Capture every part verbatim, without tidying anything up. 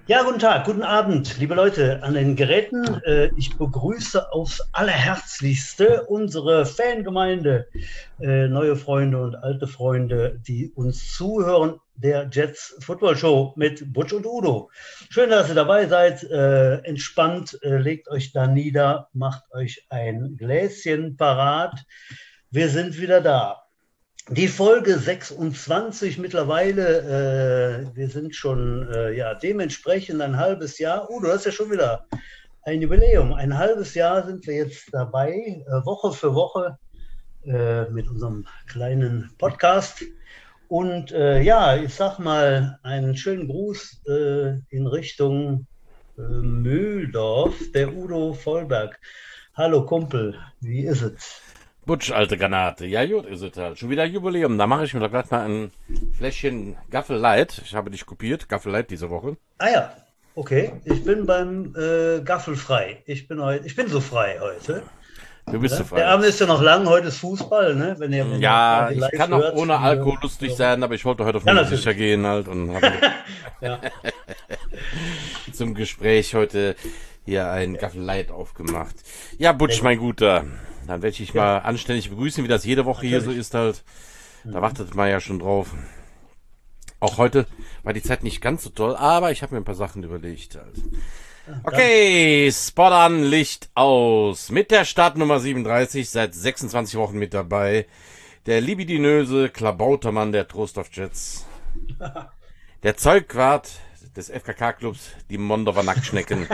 Ja, guten Tag, guten Abend, liebe Leute an den Geräten. Äh, Ich begrüße aufs Allerherzlichste unsere Fangemeinde, äh, neue Freunde und alte Freunde, die uns zuhören, der Jets Football Show mit Butch und Udo. Schön, dass ihr dabei seid. Äh, Entspannt, äh, legt euch da nieder, macht euch ein Gläschen parat. Wir sind wieder da. Die Folge sechsundzwanzig mittlerweile, äh, wir sind schon äh, ja, dementsprechend ein halbes Jahr. Oh, du hast ja schon wieder ein Jubiläum. Ein halbes Jahr sind wir jetzt dabei, äh, Woche für Woche äh, mit unserem kleinen Podcast. Und äh, ja, ich sag mal einen schönen Gruß äh, in Richtung äh, Mühldorf, der Udo Vollberg. Hallo Kumpel, wie ist es? Butsch, alte Granate. Ja, gut ist es halt. Schon wieder Jubiläum. Da mache ich mir doch gleich mal ein Fläschchen Gaffel Light. Ich habe dich kopiert. Gaffel Light diese Woche. Ah ja, okay. Ich bin beim äh, Gaffel frei. Ich bin heute, ich bin so frei heute. Du bist so Ne? Der frei. Abend ist ja noch lang, heute ist Fußball, ne? Wenn ihr, wenn ihr Ja, quasi ich live kann auch hört, ohne wir, Alkohol lustig ja, sein, aber ich wollte heute auf ja, Nummer sicher natürlich. gehen halt und habe Ja, zum Gespräch heute hier ein Gaffel Light aufgemacht. Ja, sehr Butsch, gut. mein Guter. Dann werde ich dich Ja, mal anständig begrüßen, wie das jede Woche hier so natürlich. ist halt. Da Mhm. wartet man ja schon drauf. Auch heute war die Zeit nicht ganz so toll, aber ich habe mir ein paar Sachen überlegt halt. Ja, dann. Okay, Spot an, Licht aus. Mit der Startnummer siebenunddreißig, seit sechsundzwanzig Wochen mit dabei. Der libidinöse Klabautermann der Trost of Jets. Der Zeugwart des F K K-Clubs, die Mondover Nacktschnecken.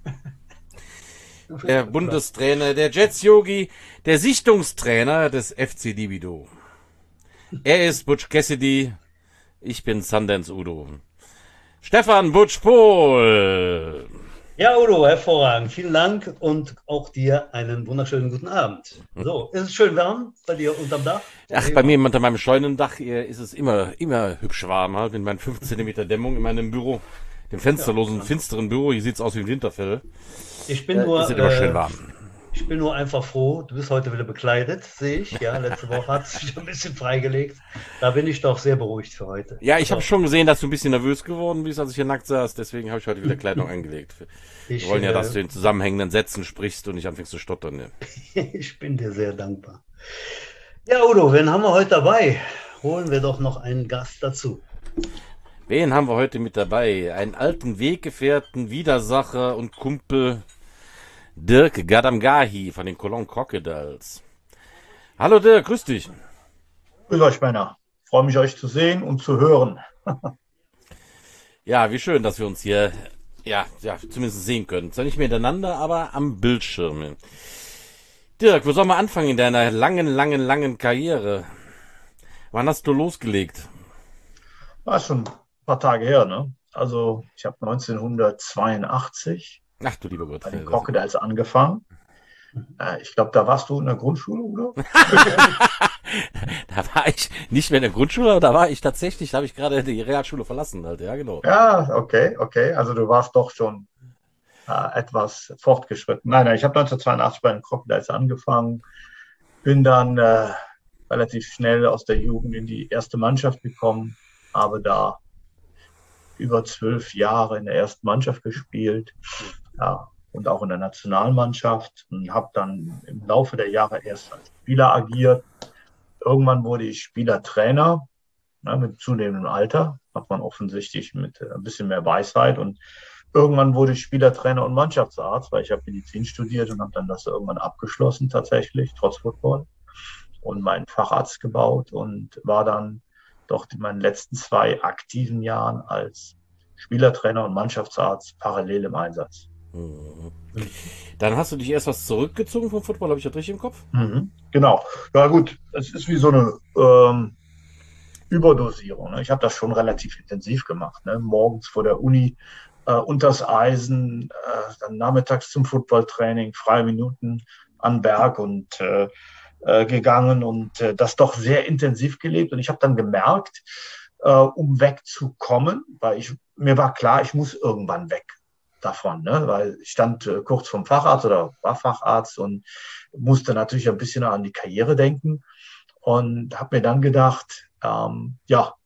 Der Bundestrainer der Jets Yogi. Der Sichtungstrainer des F C Libido. Er ist Butch Cassidy. Ich bin Sundance Udo. Stefan Butch Pohl. Ja, Udo, hervorragend. Vielen Dank und auch dir einen wunderschönen guten Abend. So, ist es schön warm bei dir unterm Dach? Ach, bei mir unter meinem Scheunendach ist es immer, immer hübsch warm, halt, mit meinen fünf Zentimeter Dämmung in meinem Büro, dem Ja, fensterlosen, Wahnsinn. finsteren Büro. Hier sieht's aus wie ein Winterfell. Ich bin Äh, ist nur, es immer schön äh, warm. Ich bin nur einfach froh, du bist heute wieder bekleidet, sehe ich. Ja, letzte Woche hat es sich ein bisschen freigelegt. Da bin ich doch sehr beruhigt für heute. Ja, ich habe So, schon gesehen, dass du ein bisschen nervös geworden bist, als ich hier nackt saß. Deswegen habe ich heute wieder Kleidung eingelegt. Wir ich, wollen ja, dass äh, du in zusammenhängenden Sätzen sprichst und nicht anfängst zu stottern. Ne? ich bin dir sehr dankbar. Ja, Udo, wen haben wir heute dabei? Holen wir doch noch einen Gast dazu. Wen haben wir heute mit dabei? Einen alten Weggefährten, Widersacher und Kumpel Dirk Gadamgahi von den Cologne Crocodiles. Hallo Dirk, grüß dich. Grüß euch, Männer. Freue mich, euch zu sehen und zu hören. Ja, wie schön, dass wir uns hier, ja, ja, zumindest sehen können. Zwar nicht miteinander, aber am Bildschirm. Dirk, wo soll man anfangen in deiner langen, langen, langen Karriere? Wann hast du losgelegt? War schon ein paar Tage her, ne? Also, ich habe neunzehnhundertzweiundachtzig Ach du lieber Gott. bei den Das ist, Crocodiles angefangen. Äh, ich glaube, da warst du in der Grundschule, oder? da war ich nicht mehr in der Grundschule, aber da war ich tatsächlich, da habe ich gerade die Realschule verlassen, halt, ja, genau. Ja, okay, okay. Also, du warst doch schon äh, etwas fortgeschritten. Nein, nein, ich habe neunzehnhundertzweiundachtzig bei den Crocodiles angefangen, bin dann äh, relativ schnell aus der Jugend in die erste Mannschaft gekommen, habe da über zwölf Jahre in der ersten Mannschaft gespielt, ja, und auch in der Nationalmannschaft und habe dann im Laufe der Jahre erst als Spieler agiert. Irgendwann wurde ich Spielertrainer, ne, mit zunehmendem Alter, hat man offensichtlich mit äh, ein bisschen mehr Weisheit und irgendwann wurde ich Spielertrainer und Mannschaftsarzt, weil ich habe Medizin studiert und habe dann das irgendwann abgeschlossen tatsächlich, trotz Football und meinen Facharzt gebaut und war dann doch in meinen letzten zwei aktiven Jahren als Spielertrainer und Mannschaftsarzt parallel im Einsatz. Mhm. Mhm. Dann hast du dich erst was zurückgezogen vom Football, habe ich das richtig im Kopf? Mhm, genau. Ja gut, es ist wie so eine ähm, Überdosierung. Ne? Ich habe das schon relativ intensiv gemacht. Ne? Morgens vor der Uni äh, unters Eisen, äh, dann nachmittags zum Footballtraining, freie Minuten an Berg und äh, äh, gegangen und äh, das doch sehr intensiv gelebt. Und ich habe dann gemerkt, äh, um wegzukommen, weil ich mir war klar, ich muss irgendwann weg davon, ne? Weil ich stand äh, kurz vom Facharzt oder war Facharzt und musste natürlich ein bisschen an die Karriere denken und habe mir dann gedacht, ähm, ja,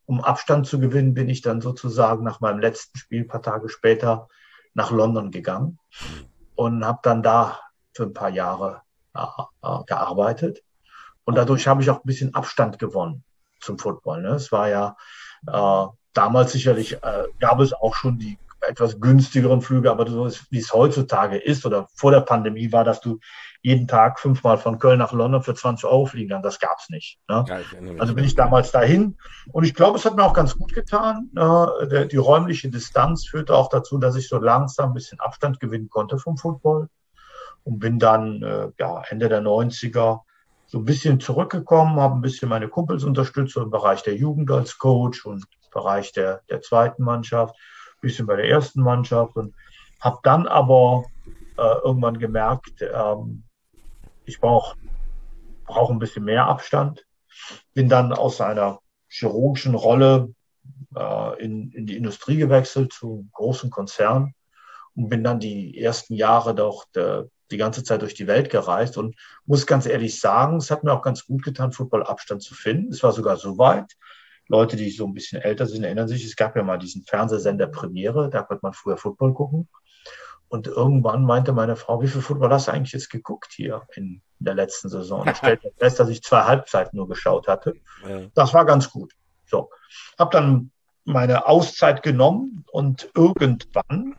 um Abstand zu gewinnen, bin ich dann sozusagen nach meinem letzten Spiel, ein paar Tage später, nach London gegangen und habe dann da für ein paar Jahre äh, äh, gearbeitet. Und dadurch habe ich auch ein bisschen Abstand gewonnen zum Football. Ne? Es war ja äh, damals sicherlich, äh, gab es auch schon die etwas günstigeren Flüge, aber so ist, wie es heutzutage ist oder vor der Pandemie war, dass du jeden Tag fünfmal von Köln nach London für zwanzig Euro fliegen kannst. Das gab es nicht. Ne? Ja, also bin ich damals dahin und ich glaube, es hat mir auch ganz gut getan. Äh, der, die räumliche Distanz führte auch dazu, dass ich so langsam ein bisschen Abstand gewinnen konnte vom Football und bin dann äh, ja, Ende der neunziger so ein bisschen zurückgekommen, habe ein bisschen meine Kumpels unterstützt im Bereich der Jugend als Coach und im Bereich der, der zweiten Mannschaft, ein bisschen bei der ersten Mannschaft und habe dann aber äh, irgendwann gemerkt, ähm, ich brauche brauch ein bisschen mehr Abstand. Bin dann aus einer chirurgischen Rolle äh, in, in die Industrie gewechselt zu einem großen Konzern und bin dann die ersten Jahre doch der, die ganze Zeit durch die Welt gereist und muss ganz ehrlich sagen, es hat mir auch ganz gut getan, Football-Abstand zu finden. Es war sogar so weit. Leute, die so ein bisschen älter sind, erinnern sich, es gab ja mal diesen Fernsehsender Premiere, da konnte man früher Football gucken. Und irgendwann meinte meine Frau, wie viel Football hast du eigentlich jetzt geguckt hier in der letzten Saison? Ich stellte fest, dass ich zwei Halbzeiten nur geschaut hatte. Ja. Das war ganz gut. So, habe dann meine Auszeit genommen und irgendwann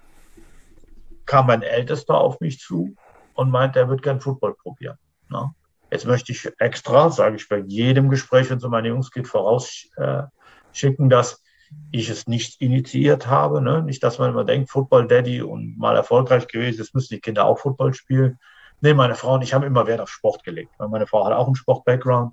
kam mein Ältester auf mich zu und meinte, er würde gern Football probieren. Na? Jetzt möchte ich extra, sage ich bei jedem Gespräch, wenn es um meine Jungs geht, vorausschicken, dass ich es nicht initiiert habe. Ne? Nicht, dass man immer denkt, Football Daddy und mal erfolgreich gewesen, jetzt müssen die Kinder auch Football spielen. Nee, meine Frau und ich haben immer Wert auf Sport gelegt. Meine Frau hat auch einen Sport-Background.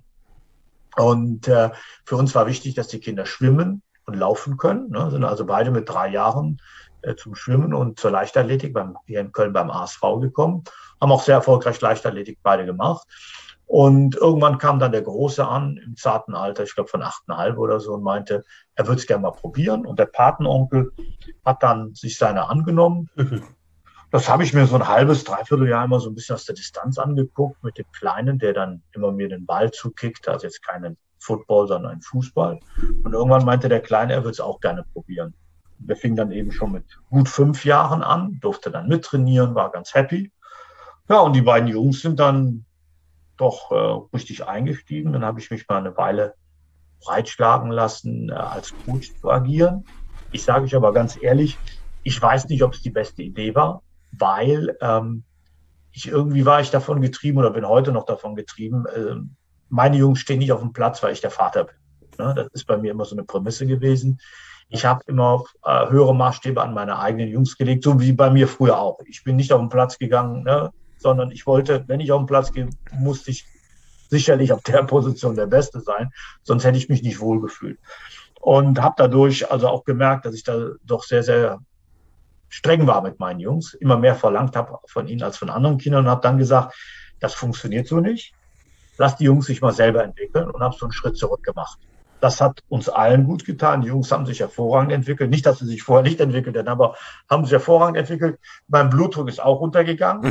Und äh, für uns war wichtig, dass die Kinder schwimmen und laufen können. Ne? Sind also beide mit drei Jahren äh, zum Schwimmen und zur Leichtathletik beim, hier in Köln beim A S V gekommen. Haben auch sehr erfolgreich Leichtathletik beide gemacht. Und irgendwann kam dann der Große an, im zarten Alter, ich glaube von achteinhalb oder so, und meinte, er würde es gerne mal probieren. Und der Patenonkel hat dann sich seiner angenommen. Das habe ich mir so ein halbes, dreiviertel Jahr immer so ein bisschen aus der Distanz angeguckt mit dem Kleinen, der dann immer mir den Ball zukickt, also jetzt keinen Football, sondern einen Fußball. Und irgendwann meinte der Kleine, er würde es auch gerne probieren. Wir fingen dann eben schon mit gut fünf Jahren an, durfte dann mittrainieren, war ganz happy. Ja, und die beiden Jungs sind dann doch äh, richtig eingestiegen. Dann habe ich mich mal eine Weile breitschlagen lassen, äh, als Coach zu agieren. Ich sage euch aber ganz ehrlich, ich weiß nicht, ob es die beste Idee war, weil ähm, ich irgendwie war ich davon getrieben oder bin heute noch davon getrieben, äh, meine Jungs stehen nicht auf dem Platz, weil ich der Vater bin. Ne? Das ist bei mir immer so eine Prämisse gewesen. Ich habe immer äh, höhere Maßstäbe an meine eigenen Jungs gelegt, so wie bei mir früher auch. Ich bin nicht auf den Platz gegangen, ne? Sondern ich wollte, wenn ich auf den Platz gehe, musste ich sicherlich auf der Position der Beste sein, sonst hätte ich mich nicht wohlgefühlt. Und habe dadurch also auch gemerkt, dass ich da doch sehr, sehr streng war mit meinen Jungs, immer mehr verlangt habe von ihnen als von anderen Kindern und habe dann gesagt, das funktioniert so nicht, lass die Jungs sich mal selber entwickeln und habe so einen Schritt zurück gemacht. Das hat uns allen gut getan. Die Jungs haben sich hervorragend entwickelt. Nicht, dass sie sich vorher nicht entwickelt hätten, aber haben sich hervorragend entwickelt. Mein Blutdruck ist auch runtergegangen.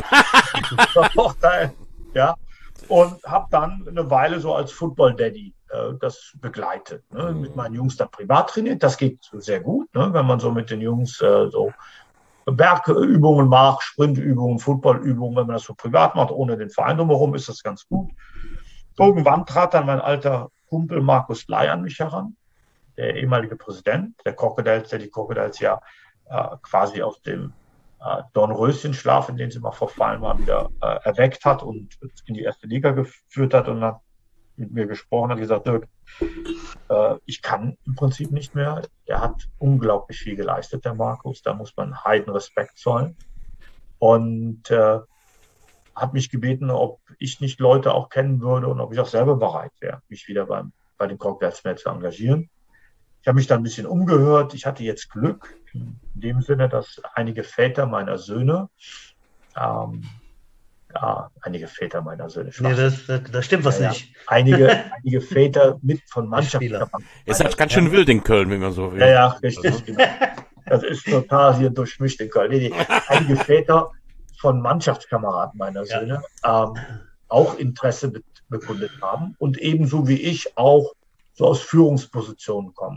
Ja. Und habe dann eine Weile so als Football-Daddy äh, das begleitet. Ne? Mit meinen Jungs dann privat trainiert. Das geht sehr gut, ne? Wenn man so mit den Jungs äh, so Bergübungen macht, Sprintübungen, Footballübungen. Wenn man das so privat macht, ohne den Verein drumherum, ist das ganz gut. Irgendwann trat dann mein alter Kumpel Markus Ley an mich heran, der ehemalige Präsident der Crocodiles, der die Crocodiles ja äh, quasi aus dem äh, Dornröschenschlaf, in den sie mal verfallen waren, wieder äh, erweckt hat und in die erste Liga geführt hat und hat mit mir gesprochen, hat gesagt, Dirk, äh, ich kann im Prinzip nicht mehr. Er hat unglaublich viel geleistet, der Markus, da muss man heiden Respekt zollen. Und äh, hat mich gebeten, ob ich nicht Leute auch kennen würde und ob ich auch selber bereit wäre, mich wieder beim, bei den Crocodiles mehr zu engagieren. Ich habe mich dann ein bisschen umgehört. Ich hatte jetzt Glück, in dem Sinne, dass einige Väter meiner Söhne, ähm, ja, einige Väter meiner Söhne, nee, das, das, das stimmt was ja, nicht. Einige, einige Väter mit von Mannschaften. Es ist ganz schön wild in Köln, wie man so will. Ja, ja, richtig. Also. Genau. Das ist total hier durchmischt in Köln. Nee, nee. Einige Väter von Mannschaftskameraden meiner Söhne ja. ähm, auch Interesse be- bekundet haben und ebenso wie ich auch so aus Führungspositionen kommen.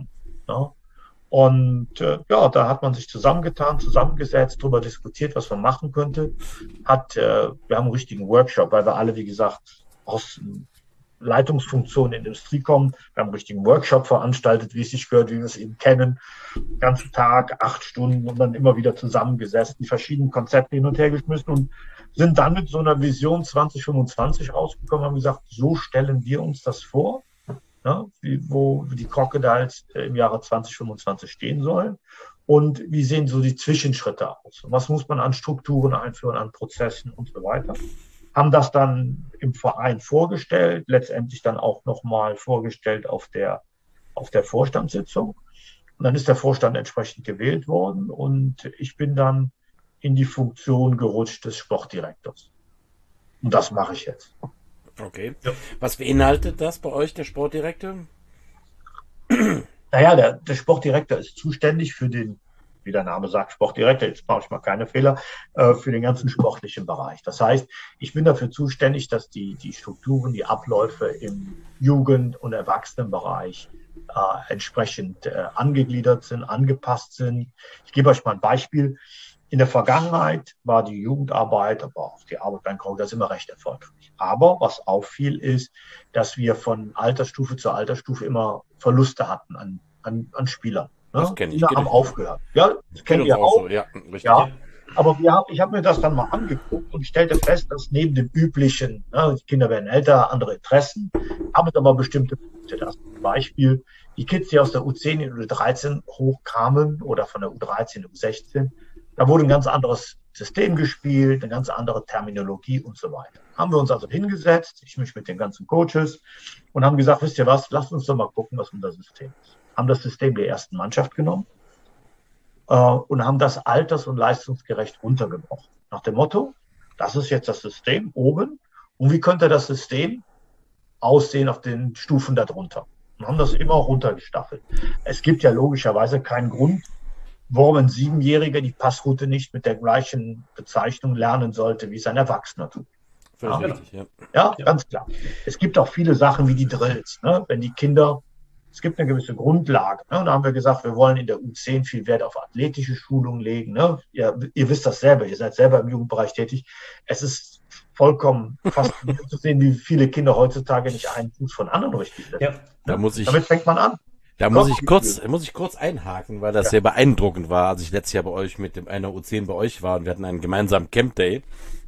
Ne? Und äh, ja, da hat man sich zusammengetan, zusammengesetzt, darüber diskutiert, was man machen könnte. Hat, äh, wir haben einen richtigen Workshop, weil wir alle, wie gesagt, aus Leitungsfunktionen in der Industrie kommen. Wir haben einen richtigen Workshop veranstaltet, wie es sich gehört, wie wir es eben kennen. Den ganzen Tag, acht Stunden und dann immer wieder zusammengesessen, die verschiedenen Konzepte hin und her geschmissen und sind dann mit so einer Vision zwanzig fünfundzwanzig rausgekommen, haben gesagt, so stellen wir uns das vor, ne, wie, wo die Crocodiles im Jahre zwanzig fünfundzwanzig stehen sollen und wie sehen so die Zwischenschritte aus. Was muss man an Strukturen einführen, an Prozessen und so weiter. Haben das dann im Verein vorgestellt, letztendlich dann auch nochmal vorgestellt auf der, auf der Vorstandssitzung. Und dann ist der Vorstand entsprechend gewählt worden und ich bin dann in die Funktion gerutscht des Sportdirektors. Und das mache ich jetzt. Okay. Ja. Was beinhaltet das bei euch, der Sportdirektor? Naja, der, der Sportdirektor ist zuständig für den, wie der Name sagt, Sportdirektor, jetzt mache ich mal keine Fehler, äh, für den ganzen sportlichen Bereich. Das heißt, ich bin dafür zuständig, dass die, die Strukturen, die Abläufe im Jugend- und Erwachsenenbereich äh, entsprechend äh, angegliedert sind, angepasst sind. Ich gebe euch mal ein Beispiel. In der Vergangenheit war die Jugendarbeit, aber auch die Arbeit beim Crocodiles immer recht erfolgreich. Aber was auffiel, ist, dass wir von Altersstufe zu Altersstufe immer Verluste hatten an, an, an Spielern. Ne? Das kenne ich. Die haben aufgehört. Ja, das kennen wir auch. So. Ja, richtig. Ja. Aber wir haben, ich habe mir das dann mal angeguckt und stellte fest, dass neben dem üblichen, ne, die Kinder werden älter, andere Interessen, haben es aber bestimmte Punkte. Das zum Beispiel die Kids, die aus der U zehn in die U dreizehn hochkamen oder von der U dreizehn in die U sechzehn, da wurde ein ganz anderes System gespielt, eine ganz andere Terminologie und so weiter. Haben wir uns also hingesetzt, ich mich mit den ganzen Coaches und haben gesagt, wisst ihr was, lasst uns doch mal gucken, was unser System ist. Haben das System der ersten Mannschaft genommen äh, und haben das alters- und leistungsgerecht runtergebrochen. Nach dem Motto, das ist jetzt das System oben und wie könnte das System aussehen auf den Stufen darunter? Und haben das immer runtergestaffelt. Es gibt ja logischerweise keinen Grund, warum ein Siebenjähriger die Passroute nicht mit der gleichen Bezeichnung lernen sollte, wie es ein Erwachsener tut. Ja, richtig, ja. Ja, ganz klar. Es gibt auch viele Sachen wie die Drills. Ne? Wenn die Kinder, es gibt eine gewisse Grundlage. Ne? Und da haben wir gesagt, wir wollen in der U zehn viel Wert auf athletische Schulung legen. Ne? Ihr, ihr wisst das selber, ihr seid selber im Jugendbereich tätig. Es ist vollkommen faszinierend zu sehen, wie viele Kinder heutzutage nicht einen Fuß von anderen richtig setzen. Ja, da muss ich, damit fängt man an. Da muss ich kurz, muss ich kurz einhaken, weil das ja sehr beeindruckend war, als ich letztes Jahr bei euch mit dem einer U zehn bei euch war und wir hatten einen gemeinsamen Camp Day.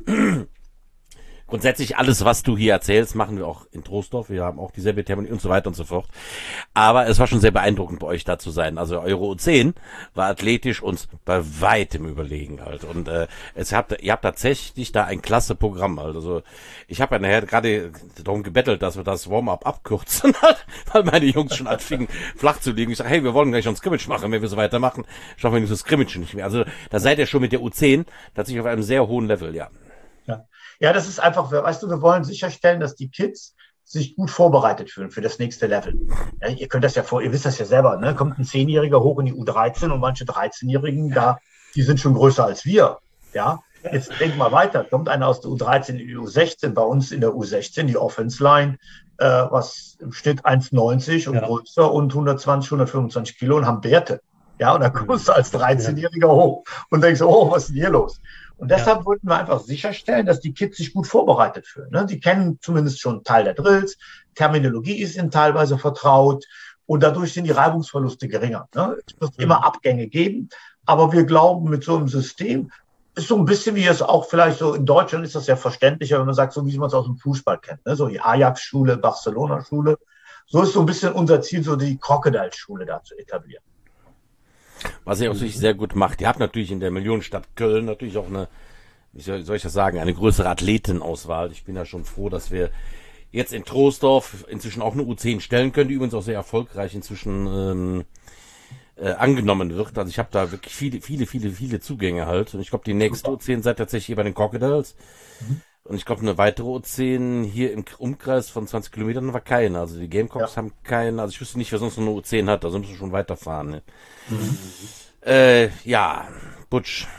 Grundsätzlich alles, was du hier erzählst, machen wir auch in Troisdorf. Wir haben auch dieselbe Terminologie und so weiter und so fort. Aber es war schon sehr beeindruckend, bei euch da zu sein. Also eure U zehn war athletisch uns bei weitem überlegen halt. Und äh, es habt, ihr habt tatsächlich da ein klasse Programm halt. Also ich habe ja nachher gerade darum gebettelt, dass wir das Warm-up abkürzen, weil meine Jungs schon anfingen flach zu liegen. Ich sage, hey, wir wollen gleich noch ein Scrimmage machen. Wenn wir so weitermachen, schaffen wir nicht so Scrimmage nicht mehr. Also da seid ihr schon mit der U zehn tatsächlich auf einem sehr hohen Level, ja. Ja. Ja, das ist einfach, weißt du, wir wollen sicherstellen, dass die Kids sich gut vorbereitet fühlen für das nächste Level. Ja, ihr könnt das ja vor, ihr wisst das ja selber, ne? Kommt ein Zehnjähriger hoch in die U dreizehn und manche dreizehnjährigen, da, die sind schon größer als wir. Ja, jetzt denk mal weiter. Kommt einer aus der U dreizehn in die U sechzehn, bei uns in der U sechzehn, die Offense Line, äh, was im Schnitt eins neunzig und ja. größer und hundertzwanzig, hundertfünfundzwanzig Kilo und haben Werte. Ja, und dann kommst du als dreizehnjähriger hoch und denkst, oh, was ist denn hier los? Und deshalb ja. wollten wir einfach sicherstellen, dass die Kids sich gut vorbereitet fühlen. Ne? Die kennen zumindest schon einen Teil der Drills, Terminologie ist ihnen teilweise vertraut und dadurch sind die Reibungsverluste geringer. Ne? Es wird mhm. immer Abgänge geben, aber wir glauben, mit so einem System ist so ein bisschen wie es auch vielleicht so in Deutschland ist das ja verständlicher, wenn man sagt, so wie man es aus dem Fußball kennt. Ne? So die Ajax-Schule, Barcelona-Schule. So ist so ein bisschen unser Ziel, so die Crocodiles-Schule da zu etablieren. Was ihr auch natürlich sehr gut macht. Ihr habt natürlich in der Millionenstadt Köln natürlich auch eine, wie soll, soll ich das sagen, eine größere Athletenauswahl. Ich bin ja schon froh, dass wir jetzt in Troisdorf inzwischen auch eine U zehn stellen können, die übrigens auch sehr erfolgreich inzwischen ähm, äh, angenommen wird. Also ich habe da wirklich viele, viele, viele, viele Zugänge halt. Und ich glaube, die nächste U zehn seid tatsächlich hier bei den Crocodiles. Mhm. Und ich glaube, eine weitere U zehn hier im Umkreis von zwanzig Kilometern war keine. Also die Gamecocks ja. haben keinen. Also ich wüsste nicht, wer sonst noch eine U zehn hat. Also müssen wir schon weiterfahren. Ne? Mhm. Äh, ja, Butch.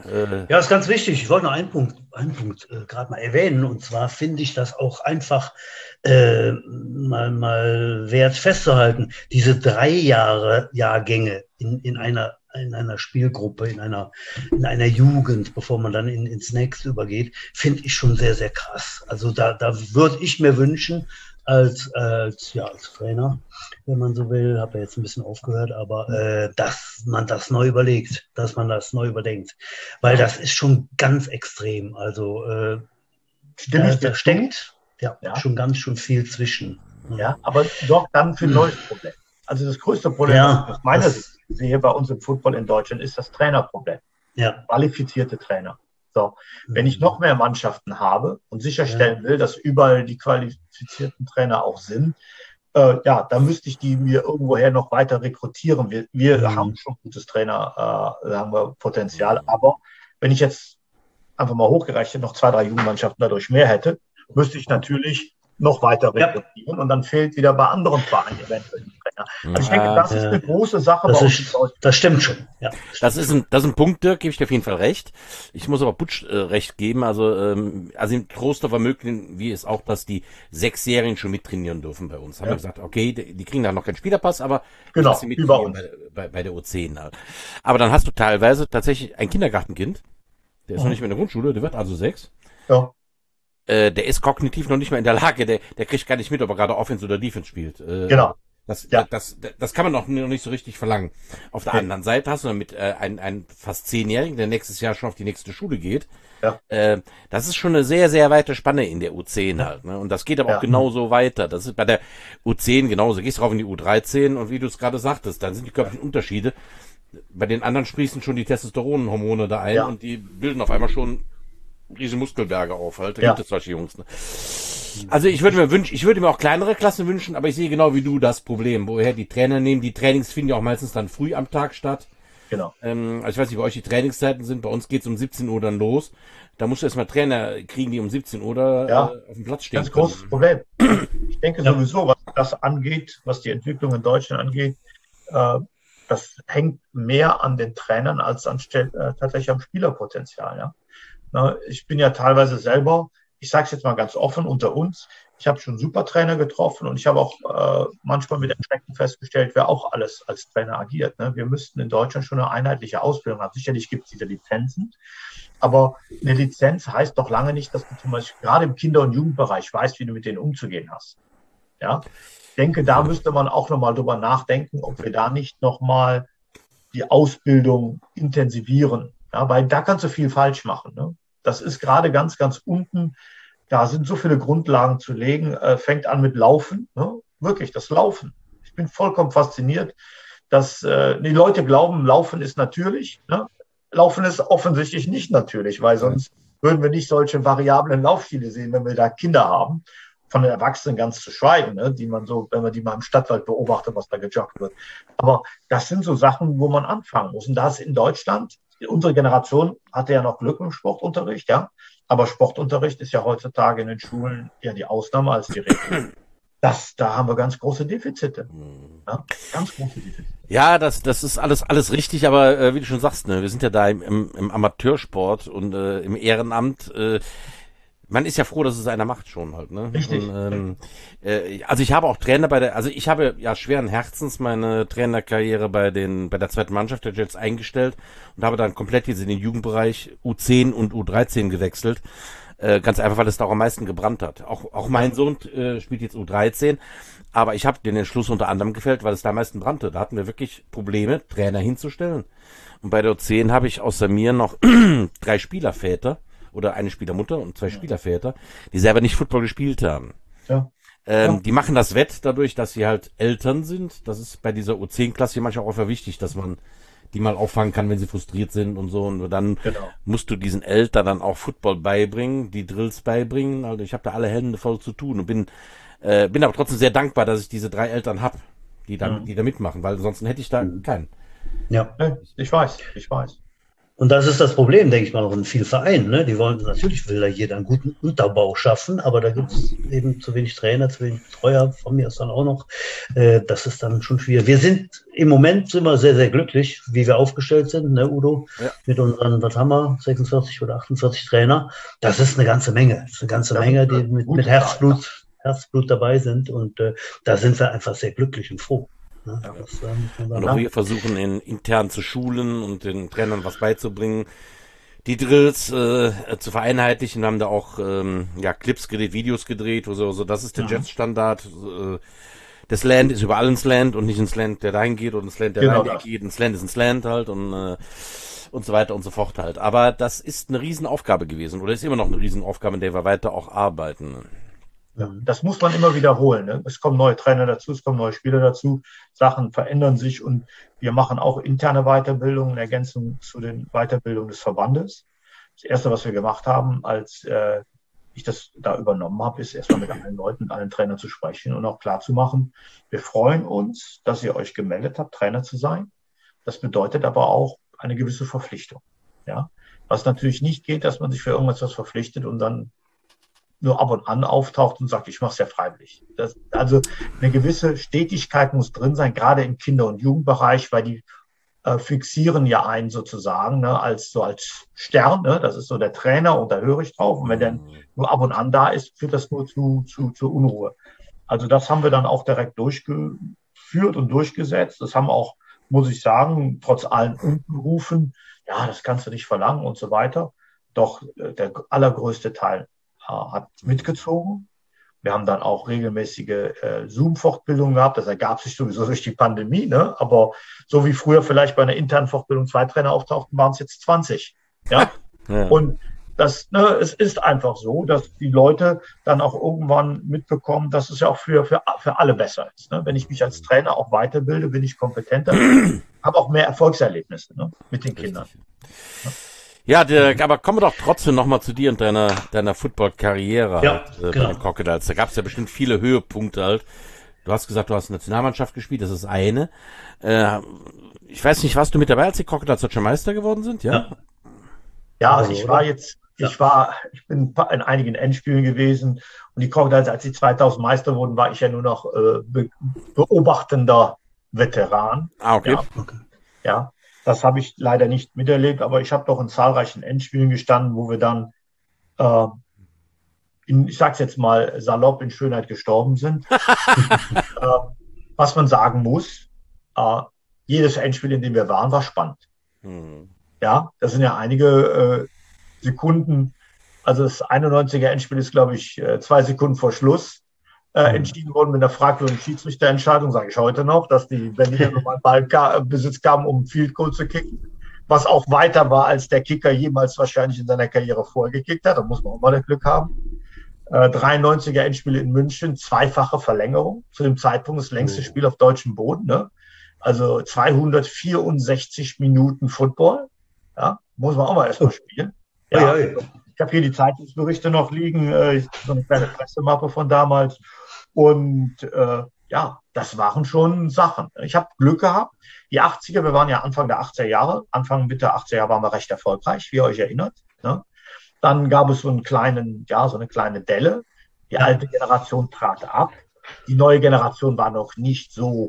Äh, Ja, ist ganz wichtig. Ich wollte noch einen Punkt, einen Punkt äh, gerade mal erwähnen. Und zwar finde ich das auch einfach äh, mal, mal wert festzuhalten. Diese drei Jahre Jahrgänge in, in einer in einer Spielgruppe, in einer, in einer Jugend, bevor man dann in, ins nächste übergeht, finde ich schon sehr, sehr krass. Also da, da würde ich mir wünschen, als, als, ja, als Trainer, wenn man so will, habe ja jetzt ein bisschen aufgehört, aber äh, dass man das neu überlegt, dass man das neu überdenkt. Weil das ist schon ganz extrem. Also äh, Stimme da, ich dir da zu? steckt ja, Ja. schon ganz schön viel zwischen. Ja, aber sorgt dann für ein neues Problem. Also das größte Problem, Ja, was ich aus meiner das- Sicht sehe bei uns im Football in Deutschland, ist das Trainerproblem. Ja. Qualifizierte Trainer. So, wenn ich noch mehr Mannschaften habe und sicherstellen will, dass überall die qualifizierten Trainer auch sind, äh, ja, dann müsste ich die mir irgendwoher noch weiter rekrutieren. Wir, wir Mhm. haben schon gutes Trainer, äh, haben wir Potenzial, aber wenn ich jetzt einfach mal hochgerechnet noch zwei, drei Jugendmannschaften dadurch mehr hätte, müsste ich natürlich noch weiter Ja. rekrutieren und dann fehlt wieder bei anderen Vereinen eventuell ein Trainer. Also ich denke, Ja, das ist ja. eine große Sache Das, bei uns in ist, Deutschland. das stimmt schon. Ja. Das ist ein, das ist ein Punkt, Dirk, gebe ich dir auf jeden Fall recht. Ich muss aber Butsch äh, recht geben. Also, ähm, also im Trostorf ermöglichen wir es auch, dass die Sechsjährigen schon mittrainieren dürfen bei uns. Haben Ja. wir gesagt, okay, die, die kriegen da noch keinen Spielerpass, aber Genau, dass sie wie bei mittrainieren uns. bei, bei, bei der U zehn halt. Aber dann hast du teilweise tatsächlich ein Kindergartenkind, der ist noch Mhm. nicht mehr in der Grundschule, der wird also sechs. Ja. Äh, der ist kognitiv noch nicht mehr in der Lage, der, der kriegt gar nicht mit, ob er gerade Offense oder Defense spielt. Äh, Genau. Das, Ja. das, das, das kann man noch nicht so richtig verlangen. Auf der Nee. anderen Seite hast du dann mit äh, einem, einem fast Zehnjährigen, der nächstes Jahr schon auf die nächste Schule geht. Ja. Äh, das ist schon eine sehr, sehr weite Spanne in der U zehn halt. Ne? Und das geht aber Ja. auch genauso weiter. Das ist bei der U zehn genauso. Gehst rauf in die U dreizehn und wie du es gerade sagtest, dann sind die körperlichen Unterschiede. Bei den anderen sprießen schon die Testosteronhormone da ein Ja. und die bilden auf einmal schon riesen Muskelberge auf halt. Da Ja. gibt es solche Jungs. Ne? Also ich würde mir wünschen, ich würde mir auch kleinere Klassen wünschen, aber ich sehe genau wie du das Problem, woher die Trainer nehmen. Die Trainings finden ja auch meistens dann früh am Tag statt. Genau. Ähm, also ich weiß nicht, bei euch die Trainingszeiten sind. Bei uns geht's um siebzehn Uhr dann los. Da musst du erstmal Trainer kriegen, die um siebzehn Uhr da, Ja. äh, auf dem Platz stehen Ganz großes können. Problem. Ich denke Ja. sowieso, was das angeht, was die Entwicklung in Deutschland angeht, äh, das hängt mehr an den Trainern als an, äh, tatsächlich am Spielerpotenzial. Ja? Na, ich bin ja teilweise selber, ich sage es jetzt mal ganz offen unter uns, ich habe schon super Trainer getroffen und ich habe auch äh, manchmal mit Erschrecken festgestellt, wer auch alles als Trainer agiert. Ne? Wir müssten in Deutschland schon eine einheitliche Ausbildung haben. Sicherlich gibt es diese Lizenzen, aber eine Lizenz heißt doch lange nicht, dass du zum Beispiel gerade im Kinder- und Jugendbereich weißt, wie du mit denen umzugehen hast. Ja, ich denke, da müsste man auch nochmal drüber nachdenken, ob wir da nicht nochmal die Ausbildung intensivieren. Ja, weil da kannst du viel falsch machen. Ne? Das ist gerade ganz, ganz unten. Da sind so viele Grundlagen zu legen. Äh, fängt an mit Laufen. Ne? Wirklich, das Laufen. Ich bin vollkommen fasziniert, dass äh, die Leute glauben, Laufen ist natürlich. Ne? Laufen ist offensichtlich nicht natürlich, weil sonst würden wir nicht solche variablen Laufstile sehen, wenn wir da Kinder haben. Von den Erwachsenen ganz zu schweigen, ne? Die man so, wenn man die mal im Stadtwald beobachtet, was da gejoggt wird. Aber das sind so Sachen, wo man anfangen muss. Und da ist in Deutschland, unsere Generation hatte ja noch Glück im Sportunterricht, ja. Aber Sportunterricht ist ja heutzutage in den Schulen eher die Ausnahme als die Regel. Das, da haben wir ganz große Defizite. Ja? Ganz große Defizite. Ja, das, das ist alles, alles richtig, aber äh, wie du schon sagst, ne, wir sind ja da im, im, im Amateursport und äh, im Ehrenamt. Äh, man ist ja froh, dass es einer macht schon halt, ne? Richtig. Und, ähm, äh, also ich habe auch Trainer bei der, also ich habe ja schweren Herzens meine Trainerkarriere bei den, bei der zweiten Mannschaft der Jets eingestellt und habe dann komplett jetzt in den Jugendbereich U zehn und U dreizehn gewechselt. Äh, ganz einfach, weil es da auch am meisten gebrannt hat. Auch, auch mein Sohn äh, spielt jetzt U dreizehn, aber ich habe den Entschluss unter anderem gefällt, weil es da am meisten brannte. Da hatten wir wirklich Probleme, Trainer hinzustellen. Und bei der U zehn habe ich außer mir noch drei Spielerväter oder eine Spielermutter und zwei Spielerväter, die selber nicht Football gespielt haben. Ja. Ähm, Ja. Die machen das wett dadurch, dass sie halt Eltern sind. Das ist bei dieser U zehn-Klasse manchmal auch einfach wichtig, dass man die mal auffangen kann, wenn sie frustriert sind und so. Und dann Genau. musst du diesen Eltern dann auch Football beibringen, die Drills beibringen. Also ich habe da alle Hände voll zu tun und bin äh, bin aber trotzdem sehr dankbar, dass ich diese drei Eltern habe, die da, Mhm. die da mitmachen, weil sonst hätte ich da keinen. Ja. Ne, Ich weiß, ich weiß. Und das ist das Problem, denke ich mal, auch in vielen Vereinen. Ne? Die wollen, natürlich will da jeder einen guten Unterbau schaffen, aber da gibt es eben zu wenig Trainer, zu wenig Betreuer, von mir aus dann auch noch. Äh, das ist dann schon schwierig. Wir sind im Moment sind wir sehr, sehr glücklich, wie wir aufgestellt sind, ne, Udo? Ja. Mit unseren, was haben wir, sechsundvierzig oder achtundvierzig Trainer. Das ist eine ganze Menge. Das ist eine ganze das Menge, die mit, mit Herzblut, Herzblut dabei sind. Und äh, da sind wir einfach sehr glücklich und froh. Ja, ja. Das, ähm, und auch wir versuchen in, intern zu schulen und den Trainern was beizubringen, die Drills äh, zu vereinheitlichen. Wir haben da auch ähm, ja, Clips gedreht, Videos gedreht, so, so das ist der ja. Jets-Standard. Äh, das Land ist überall ins Land und nicht ins Land, der dahin geht, und ins Land, der genau dahin geht. Ins Land ist ins Land halt und äh, und so weiter und so fort halt. Aber das ist eine Riesenaufgabe gewesen oder ist immer noch eine Riesenaufgabe, in der wir weiter auch arbeiten. Ja, das muss man immer wiederholen. Ne? Es kommen neue Trainer dazu, es kommen neue Spieler dazu, Sachen verändern sich und wir machen auch interne Weiterbildungen in Ergänzung zu den Weiterbildungen des Verbandes. Das Erste, was wir gemacht haben, als äh, ich das da übernommen habe, ist erstmal mit allen Leuten, mit allen Trainern zu sprechen und auch klar zu machen, wir freuen uns, dass ihr euch gemeldet habt, Trainer zu sein. Das bedeutet aber auch eine gewisse Verpflichtung. Ja? Was natürlich nicht geht, dass man sich für irgendwas was verpflichtet und dann nur ab und an auftaucht und sagt, ich mache es ja freiwillig. Das, also eine gewisse Stetigkeit muss drin sein, gerade im Kinder- und Jugendbereich, weil die äh, fixieren ja einen sozusagen ne, als so als Stern. Ne, das ist so der Trainer und da höre ich drauf. Und wenn der nur ab und an da ist, führt das nur zu, zu, zu Unruhe. Also das haben wir dann auch direkt durchgeführt und durchgesetzt. Das haben auch, muss ich sagen, trotz allen Unkenrufen, ja, das kannst du nicht verlangen und so weiter. Doch äh, der allergrößte Teil hat mitgezogen. Wir haben dann auch regelmäßige äh, Zoom-Fortbildungen gehabt. Das ergab sich sowieso durch die Pandemie. Ne? Aber so wie früher vielleicht bei einer internen Fortbildung zwei Trainer auftauchten, waren es jetzt zwanzig. Ja? Ja. Und das, ne, es ist einfach so, dass die Leute dann auch irgendwann mitbekommen, dass es ja auch für, für, für alle besser ist. Ne? Wenn ich mich als Trainer auch weiterbilde, bin ich kompetenter, habe auch mehr Erfolgserlebnisse ne? mit den Kindern. Ja. Ja, der, aber kommen wir doch trotzdem nochmal zu dir und deiner, deiner Football-Karriere ja, halt, äh, genau. bei den Crocodiles. Da gab es ja bestimmt viele Höhepunkte halt. Du hast gesagt, du hast Nationalmannschaft gespielt, das ist eine. Äh, ich weiß nicht, warst du mit dabei, als die Crocodiles Deutscher Meister geworden sind? Ja, ja, ja also ich war jetzt, ich ja. war, ich bin in einigen Endspielen gewesen und die Crocodiles, als sie zweitausend Meister wurden, war ich ja nur noch äh, be beobachtender Veteran. Ah, okay. Ja. okay. ja. Das habe ich leider nicht miterlebt, aber ich habe doch in zahlreichen Endspielen gestanden, wo wir dann, äh, in, ich sage es jetzt mal salopp, in Schönheit gestorben sind. äh, was man sagen muss, äh, jedes Endspiel, in dem wir waren, war spannend. Mhm. Ja, das sind ja einige äh, Sekunden, also das einundneunziger Endspiel ist, glaube ich, äh, zwei Sekunden vor Schluss. Äh, entschieden worden mit einer fragwürdigen Schiedsrichterentscheidung, sage ich heute noch, dass die Berliner nochmal Ballbesitz kamen, um Field Goal zu kicken, was auch weiter war, als der Kicker jemals wahrscheinlich in seiner Karriere vorgekickt hat. Da muss man auch mal das Glück haben. Äh, dreiundneunziger Endspiele in München, zweifache Verlängerung. Zu dem Zeitpunkt das längste Spiel auf deutschem Boden. Ne? Also zweihundertvierundsechzig Minuten Football. Ja, muss man auch mal erstmal spielen. Ja, ja, ja. Ich habe hier die Zeitungsberichte noch liegen, äh, so eine kleine Pressemappe von damals. Und äh, ja, das waren schon Sachen. Ich habe Glück gehabt. Die achtziger, wir waren ja Anfang der achtziger Jahre, Anfang Mitte achtziger Jahre waren wir recht erfolgreich, wie ihr euch erinnert. Ne? Dann gab es so einen kleinen, ja, so eine kleine Delle. Die alte Generation trat ab. Die neue Generation war noch nicht so,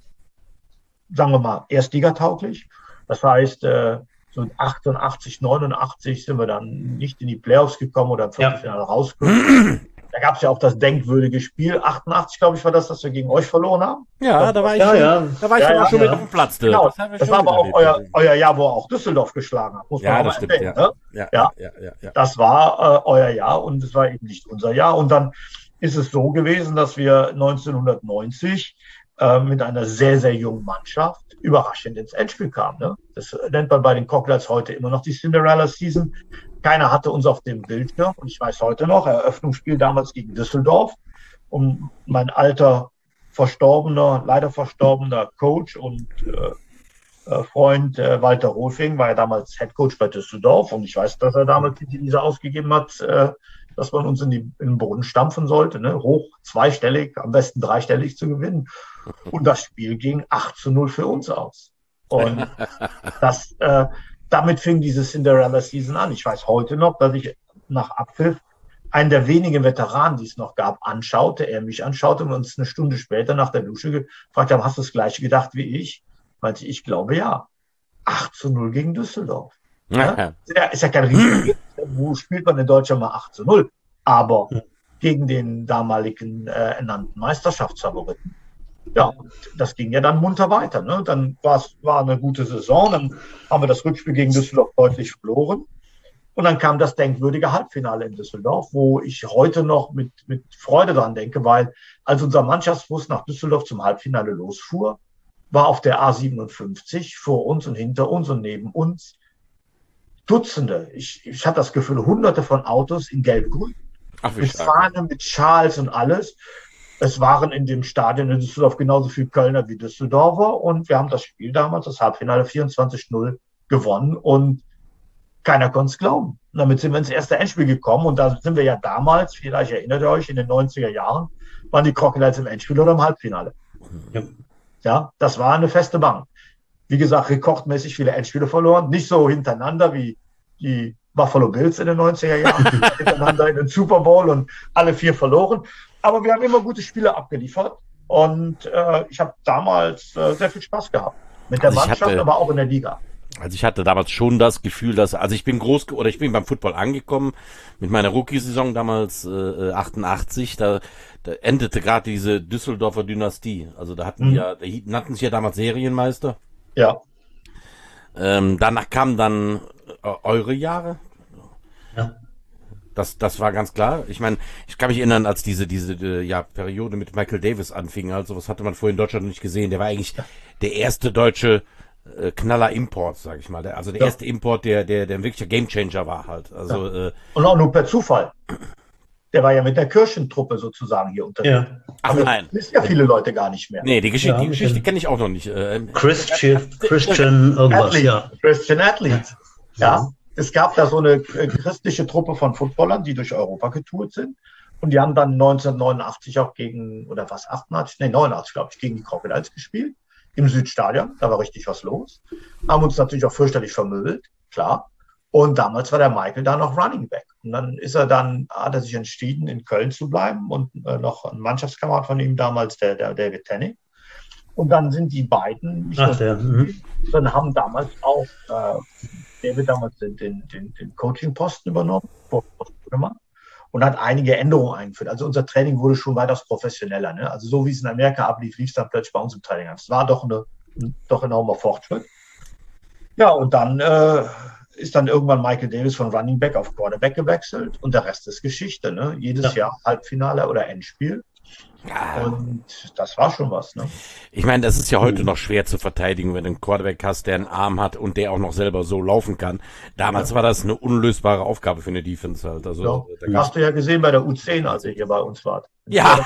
sagen wir mal, erstligatauglich. Das heißt, äh, so achtundachtzig, neunundachtzig sind wir dann nicht in die Playoffs gekommen oder im Viertelfinale ja. rausgekommen. Da gab es ja auch das denkwürdige Spiel. achtundachtzig, glaube ich, war das, das wir gegen euch verloren haben. Ja, das da war ich ja, schon, ja. Da war ich ja, ja, schon ja. mit auf dem Platz. Genau, das, das war aber auch euer, euer Jahr, wo er auch Düsseldorf geschlagen hat. Muss man ja, auch das mal stimmt. erwähnen, Ja. Ne? Ja, ja. Ja, ja, ja. Das war äh, euer Jahr und es war eben nicht unser Jahr. Und dann ist es so gewesen, dass wir neunzehnhundertneunzig äh, mit einer sehr, sehr jungen Mannschaft überraschend ins Endspiel kamen. Ne? Das nennt man bei den Crocodiles heute immer noch die Cinderella Season. Keiner hatte uns auf dem Bildschirm und ich weiß heute noch, Eröffnungsspiel damals gegen Düsseldorf. Und mein alter verstorbener, leider verstorbener Coach und äh, Freund äh, Walter Rolfing war ja damals Headcoach bei Düsseldorf und ich weiß, dass er damals die Devise ausgegeben hat, äh, dass man uns in, die, in den Boden stampfen sollte, ne? Hoch zweistellig, am besten dreistellig zu gewinnen. Und das Spiel ging acht zu null für uns aus. Und das, äh, damit fing diese Cinderella-Season an. Ich weiß heute noch, dass ich nach Abpfiff einen der wenigen Veteranen, die es noch gab, anschaute, er mich anschaute und uns eine Stunde später nach der Dusche gefragt haben, hast du das Gleiche gedacht wie ich? Meinte ich, ich glaube ja. acht zu null gegen Düsseldorf. Ja? Ja, ist ja kein Riesen. Wo spielt man in Deutschland mal acht zu null? Aber gegen den damaligen äh, ernannten Meisterschaftsfavoriten. Ja, das ging ja dann munter weiter. Ne? Dann war es war eine gute Saison, dann haben wir das Rückspiel gegen Düsseldorf deutlich verloren. Und dann kam das denkwürdige Halbfinale in Düsseldorf, wo ich heute noch mit, mit Freude dran denke, weil als unser Mannschaftsbus nach Düsseldorf zum Halbfinale losfuhr, war auf der A siebenundfünfzig vor uns und hinter uns und neben uns Dutzende, ich, ich hatte das Gefühl, hunderte von Autos in gelb-grün. Mit Fahnen, mit Schals und alles. Es waren in dem Stadion in Düsseldorf genauso viele Kölner wie Düsseldorfer und wir haben das Spiel damals, das Halbfinale vierundzwanzig null gewonnen und keiner konnte es glauben. Und damit sind wir ins erste Endspiel gekommen und da sind wir ja damals, vielleicht erinnert ihr euch, in den neunziger Jahren, waren die Crocodiles im Endspiel oder im Halbfinale. Ja, ja, das war eine feste Bank. Wie gesagt, rekordmäßig viele Endspiele verloren, nicht so hintereinander wie die Buffalo Bills in den neunziger Jahren, hintereinander in den Super Bowl und alle vier verloren. Aber wir haben immer gute Spiele abgeliefert und äh, ich habe damals äh, sehr viel Spaß gehabt. Mit der also Mannschaft, hatte, aber auch in der Liga. Also ich hatte damals schon das Gefühl, dass, also ich bin groß, oder ich bin beim Football angekommen mit meiner Rookie-Saison damals äh, achtundachtzig, da, da endete gerade diese Düsseldorfer Dynastie. Also da hatten mhm. ja, da nannten sich ja damals Serienmeister. Ja. Ähm, danach kamen dann äh, eure Jahre. Ja. Das, das war ganz klar. Ich meine, ich kann mich erinnern, als diese, diese, äh, ja, Periode mit Michael Davis anfing. Also, was hatte man vorher in Deutschland noch nicht gesehen? Der war eigentlich der erste deutsche äh, Knaller-Import, sag ich mal. Der, also der ja. erste Import, der, der, der ein wirklicher Gamechanger war halt. Also, ja. äh, Und auch nur per Zufall. Der war ja mit der Kirchentruppe sozusagen hier unterwegs. Ja. Ach aber nein. Das wissen ja viele Leute gar nicht mehr. Nee, die Geschichte, ja, die Geschichte kenne ich auch noch nicht. Äh, Christian, Christian irgendwas, Athlete, ja. Christian Athletes. Ja. ja. Es gab da so eine christliche Truppe von Footballern, die durch Europa getourt sind. Und die haben dann neunzehnhundertneunundachtzig auch gegen, oder was, achtundachtzig, nee, neunundachtzig, glaube ich, gegen die Crocodiles gespielt. Im Südstadion. Da war richtig was los. Haben uns natürlich auch fürchterlich vermöbelt, klar. Und damals war der Michael da noch Running Back. Und dann ist er dann, hat er sich entschieden, in Köln zu bleiben. Und äh, noch ein Mannschaftskamerad von ihm damals, der, der David Tenney. Und dann sind die beiden, Ach, der, mhm. dann haben damals auch, äh, David damals den, den, den, den Coaching-Posten übernommen, und hat einige Änderungen eingeführt. Also unser Training wurde schon weitaus professioneller. Ne? Also so wie es in Amerika ablief, lief es dann plötzlich bei uns im Training an. Es war doch eine, ein doch enormer Fortschritt. Ja, und dann äh, ist dann irgendwann Michael Davis von Running Back auf Quarterback gewechselt und der Rest ist Geschichte. Ne? Jedes ja. Jahr Halbfinale oder Endspiel. Ja. Und das war schon was, ne? Ich meine, das ist ja heute noch schwer zu verteidigen, wenn du einen Quarterback hast, der einen Arm hat und der auch noch selber so laufen kann. Damals ja. war das eine unlösbare Aufgabe für eine Defense halt. Also, ja. Da hast du ja gesehen bei der U zehn, als ihr hier bei uns wart. Ja!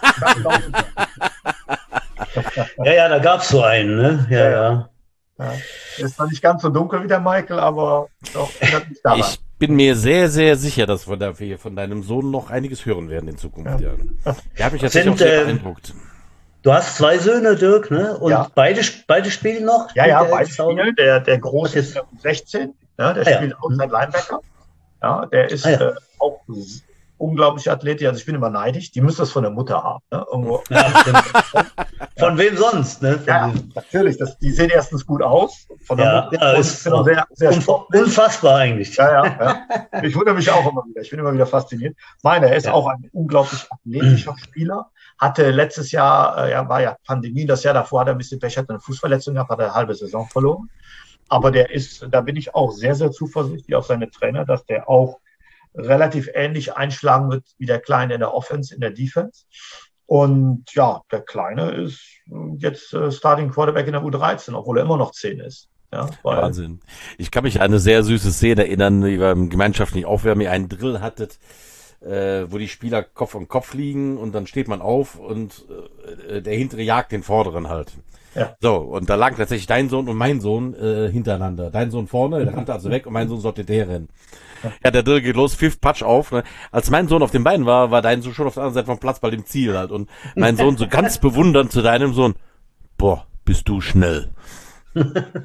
ja, ja, da gab's so einen, ne? Ja, ja. ja. ja. Ist zwar nicht ganz so dunkel wie der Michael, aber doch, ich bin mir sehr, sehr sicher, dass wir da von deinem Sohn noch einiges hören werden in Zukunft. Ja. Ja. Der hat mich jetzt auch sehr beeindruckt. Du hast zwei Söhne, Dirk, ne? Und ja. beide, beide spielen noch? Ja, ja, beide spielen. Der, der Große ist sechzehn, ja, der ah, spielt ja. Outside Linebacker. Ja, der ist ah, ja. äh, auch unglaublich athletisch. Also ich bin immer neidisch. Die müssen das von der Mutter haben. Ne? Irgendwo. Ja, von wem sonst? Ne? Von ja, wem? Natürlich. Das, die sehen erstens gut aus. Von der ja, Mutter. Ja, ist sehr, sehr unfassbar eigentlich. Ja, ja, ja. Ich wundere mich auch immer wieder. Ich bin immer wieder fasziniert. Meiner, er ist ja. auch ein unglaublich athletischer Spieler. Hatte letztes Jahr, äh, ja, war ja Pandemie, das Jahr davor hat er ein bisschen Pech, hat eine Fußverletzung gehabt, hat er eine halbe Saison verloren. Aber der ist, da bin ich auch sehr, sehr zuversichtlich auf seine Trainer, dass der auch relativ ähnlich einschlagen wird wie der Kleine in der Offense, in der Defense. Und ja, der Kleine ist jetzt äh, Starting Quarterback in der U dreizehn, obwohl er immer noch zehn ist. Ja, weil Wahnsinn. Ich kann mich an eine sehr süße Szene erinnern, wie wir im gemeinschaftlichen Aufwärmen einen Drill hattet, äh, wo die Spieler Kopf an Kopf liegen und dann steht man auf und äh, der hintere jagt den vorderen halt. Ja. So, und da lagen tatsächlich dein Sohn und mein Sohn äh, hintereinander. Dein Sohn vorne, der rannte also weg und mein Sohn sollte der rennen. Ja, der Drill geht los, pfiff, patsch auf. Ne? Als mein Sohn auf den Beinen war, war dein Sohn schon auf der anderen Seite vom Platz bei dem Ziel halt. Und mein Sohn so ganz bewundernd zu deinem Sohn, boah, bist du schnell.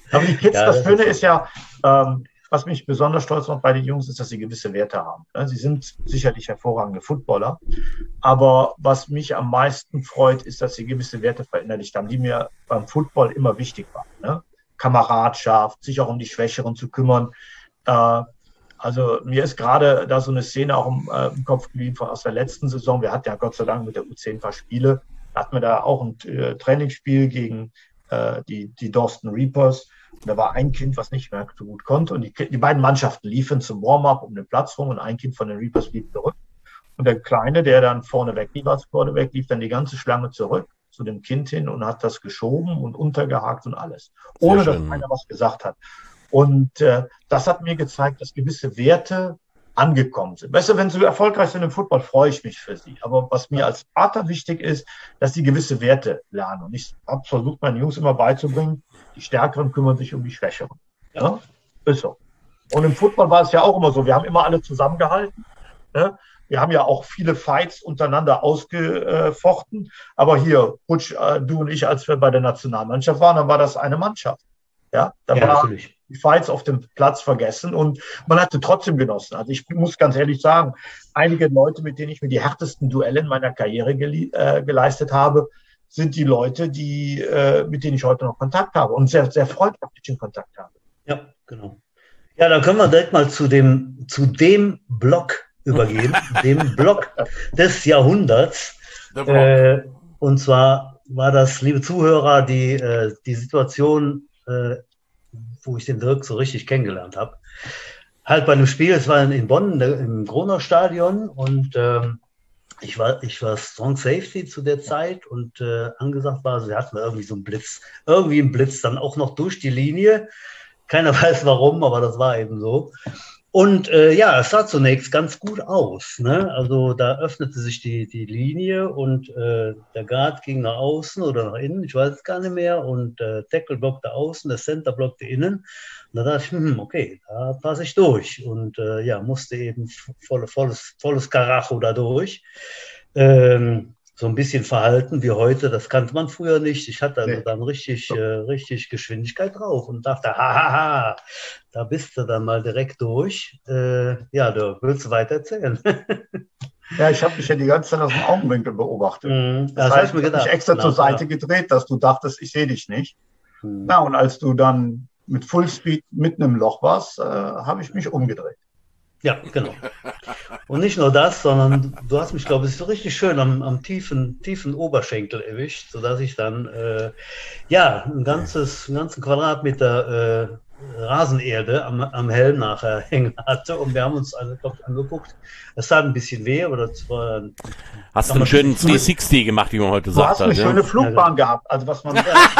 Aber die Kids, Ja, das das Schöne ist ist ja, ähm, was mich besonders stolz macht bei den Jungs, ist, dass sie gewisse Werte haben. Ne? Sie sind sicherlich hervorragende Footballer, aber was mich am meisten freut, ist, dass sie gewisse Werte verinnerlicht haben, die mir beim Football immer wichtig waren. Ne? Kameradschaft, sich auch um die Schwächeren zu kümmern. Äh, also mir ist gerade da so eine Szene auch im, äh, im Kopf geblieben von aus der letzten Saison. Wir hatten ja Gott sei Dank mit der U zehn ein paar Spiele. Da hatten wir da auch ein äh, Trainingsspiel gegen äh, die, die Dorsten Reapers. Und da war ein Kind, was nicht mehr so gut konnte. Und die, die beiden Mannschaften liefen zum Warm-up um den Platz rum und ein Kind von den Reapers lief zurück. Und der Kleine, der dann vorne weg lief, als vorne weg lief, dann die ganze Schlange zurück zu dem Kind hin und hat das geschoben und untergehakt und alles. Ohne dass einer was gesagt hat. Und äh, das hat mir gezeigt, dass gewisse Werte angekommen sind. Weißt du, wenn sie erfolgreich sind im Football, freue ich mich für sie. Aber was mir als Vater wichtig ist, dass sie gewisse Werte lernen. Und ich habe versucht, meinen Jungs immer beizubringen, die Stärkeren kümmern sich um die Schwächeren. Ja? Ist so. Und im Football war es ja auch immer so. Wir haben immer alle zusammengehalten. Ne? Wir haben ja auch viele Fights untereinander ausgefochten. Aber hier, Butch, äh, du und ich, als wir bei der Nationalmannschaft waren, dann war das eine Mannschaft. Ja, da Ja, war natürlich. die Fights auf dem Platz vergessen und man hatte trotzdem genossen. Also ich muss ganz ehrlich sagen, einige Leute, mit denen ich mir die härtesten Duelle in meiner Karriere gele äh, geleistet habe, sind die Leute, die, äh, mit denen ich heute noch Kontakt habe und sehr, sehr freundschaftlichen Kontakt habe. Ja, genau. Ja, dann können wir direkt mal zu dem, zu dem Block übergehen, dem Block des Jahrhunderts. Der Block. Äh, und zwar war das, liebe Zuhörer, die, äh, die Situation, äh, wo ich den Dirk so richtig kennengelernt habe. Halt bei einem Spiel, es war in Bonn im Gronau Stadion und ähm, ich war, ich war Strong Safety zu der Zeit und äh, angesagt war, sie hatten irgendwie so einen Blitz, irgendwie einen Blitz dann auch noch durch die Linie. Keiner weiß warum, aber das war eben so. Und äh, ja, es sah zunächst ganz gut aus. Ne? Also da öffnete sich die, die Linie und äh, der Guard ging nach außen oder nach innen, ich weiß es gar nicht mehr. Und der Tackle blockte außen, der Center blockte innen. Und da dachte ich, hm, okay, da passe ich durch. Und äh, ja, musste eben voll, volles, volles Karacho da durch. Ähm, so ein bisschen Verhalten wie heute, das kannte man früher nicht. Ich hatte also dann richtig, äh, richtig Geschwindigkeit drauf und dachte, hahaha, da bist du dann mal direkt durch. Äh, ja, du willst weiter erzählen. Ja, ich habe dich ja die ganze Zeit aus dem Augenwinkel beobachtet. Mm, das das heißt, hab ich mir ich habe gedacht. mich extra Genau, zur Seite ja. gedreht, dass du dachtest, ich sehe dich nicht. Mm. Na, und als du dann mit Fullspeed mitten im Loch warst, äh, habe ich mich umgedreht. Ja, genau. Und nicht nur das, sondern du hast mich, glaube ich, so richtig schön am, am tiefen, tiefen Oberschenkel erwischt, sodass ich dann äh, ja ein ganzes, einen ganzen Quadratmeter äh, Rasenerde am, am Helm nachher hängen hatte. Und wir haben uns alle, glaub ich, angeguckt. Es tat ein bisschen weh, aber das war. Hast du einen schönen dreihundertsechzig gemacht, wie man heute Du sagt. hast eine halt, schöne ja? Flugbahn gehabt. Also was man,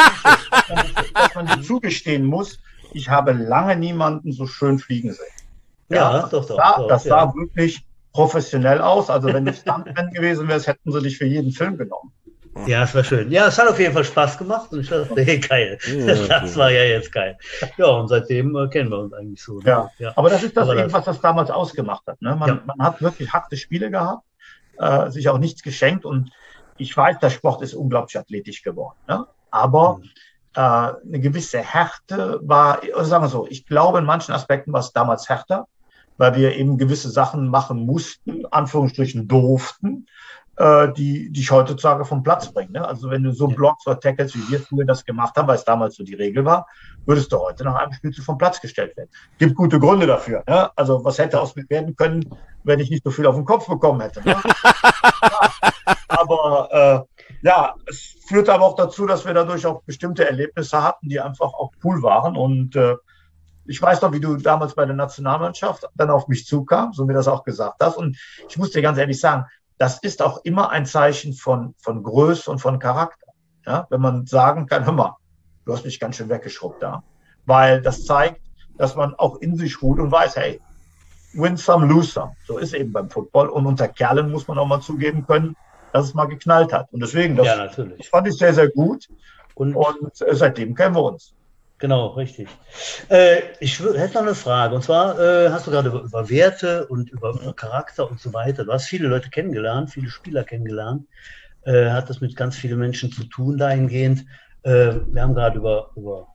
was man dir zugestehen muss, ich habe lange niemanden so schön fliegen sehen. Ja, Ja, doch, das doch. sah, doch, das ja. sah wirklich professionell aus. Also wenn du Stuntman gewesen wärst, hätten sie dich für jeden Film genommen. Ja, es war schön. Ja, es hat auf jeden Fall Spaß gemacht und ich dachte, hey, geil. Ja, Das war ja jetzt geil. Ja, und seitdem äh, kennen wir uns eigentlich so. Ne? Ja. Ja. Aber das ist das Aber eben, was das damals ausgemacht hat. Ne? Man, Ja. man hat wirklich harte Spiele gehabt, äh, sich auch nichts geschenkt. Und ich weiß, der Sport ist unglaublich athletisch geworden. Ne? Aber Mhm. äh, eine gewisse Härte war, also sagen wir so, ich glaube, in manchen Aspekten war es damals härter, weil wir eben gewisse Sachen machen mussten, Anführungsstrichen durften, äh, die dich heutzutage vom Platz bringen. Ne? Also wenn du so Ja. Blocks oder Tackles, wie wir früher das gemacht haben, weil es damals so die Regel war, würdest du heute nach einem Spiel zu vom Platz gestellt werden. Gibt gute Gründe dafür. Ne? Also was hätte aus mir werden können, wenn ich nicht so viel auf den Kopf bekommen hätte. Ne? Ja, aber äh, ja, es führte aber auch dazu, dass wir dadurch auch bestimmte Erlebnisse hatten, die einfach auch cool waren. Und äh, ich weiß noch, wie du damals bei der Nationalmannschaft dann auf mich zukam, so wie du das auch gesagt hast. Und ich muss dir ganz ehrlich sagen, das ist auch immer ein Zeichen von, von Größe und von Charakter. Ja? Wenn man sagen kann, hör mal, du hast mich ganz schön weggeschrubbt da. Weil das zeigt, dass man auch in sich ruht und weiß, hey, win some, lose some. So ist eben beim Football. Und unter Kerlen muss man auch mal zugeben können, dass es mal geknallt hat. Und deswegen, das, Ja, das natürlich. fand ich sehr, sehr gut. Und, Und äh, seitdem kennen wir uns. genau, richtig. Äh, ich wür- hätte noch eine Frage. Und zwar äh, hast du gerade über, über Werte und über, über Charakter und so weiter. Du hast viele Leute kennengelernt, viele Spieler kennengelernt. Äh, hat das mit ganz vielen Menschen zu tun dahingehend. Äh, wir haben gerade über, über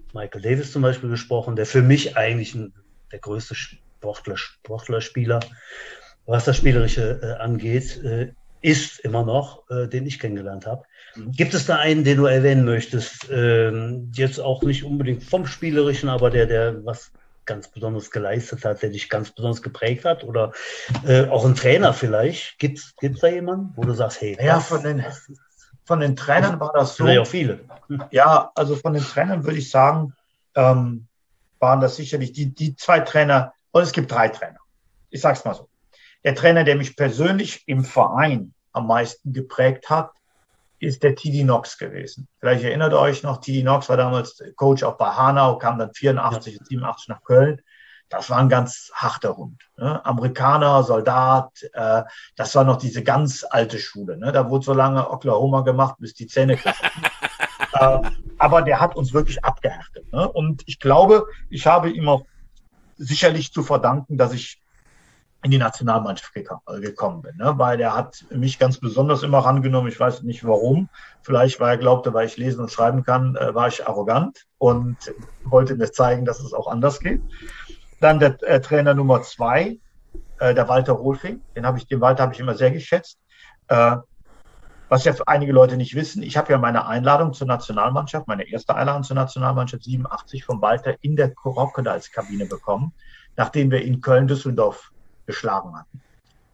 Michael Davis zum Beispiel gesprochen, der für mich eigentlich ein, der größte Sportler, Sportlerspieler, was das Spielerische äh, angeht, äh, ist immer noch, äh, den ich kennengelernt habe. Mhm. Gibt es da einen, den du erwähnen möchtest? Ähm, jetzt auch nicht unbedingt vom Spielerischen, aber der, der was ganz Besonderes geleistet hat, der dich ganz besonders geprägt hat? Oder äh, auch ein Trainer vielleicht? Gibt es da jemanden, wo du sagst, hey, ja, von den, von den Trainern war das so. Vielleicht auch viele. Hm. Ja, also von den Trainern würde ich sagen, ähm, waren das sicherlich die, die zwei Trainer, und es gibt drei Trainer. Ich sag's mal so. Der Trainer, der mich persönlich im Verein am meisten geprägt hat, ist der T D Knox gewesen. Vielleicht erinnert ihr euch noch, T D Knox war damals Coach auch bei Hanau, kam dann vierundachtzig und siebenundachtzig nach Köln. Das war ein ganz harter Hund. Ne? Amerikaner, Soldat, äh, das war noch diese ganz alte Schule. Ne? Da wurde so lange Oklahoma gemacht, bis die Zähne klappten. äh, aber der hat uns wirklich abgehärtet. Ne? Und ich glaube, ich habe ihm auch sicherlich zu verdanken, dass ich in die Nationalmannschaft gekommen bin, ne? Weil er hat mich ganz besonders immer rangenommen. Ich weiß nicht warum. Vielleicht, weil er glaubte, weil ich lesen und schreiben kann, äh, war ich arrogant und wollte mir zeigen, dass es auch anders geht. Dann der äh, Trainer Nummer zwei, äh, der Walter Rolfing. Den habe ich, den Walter habe ich immer sehr geschätzt. Äh, was ja für einige Leute nicht wissen, ich habe ja meine Einladung zur Nationalmannschaft, meine erste Einladung zur Nationalmannschaft siebenundachtzig vom Walter in der Crocodiles-Kabine bekommen, nachdem wir in Köln-Düsseldorf geschlagen hatten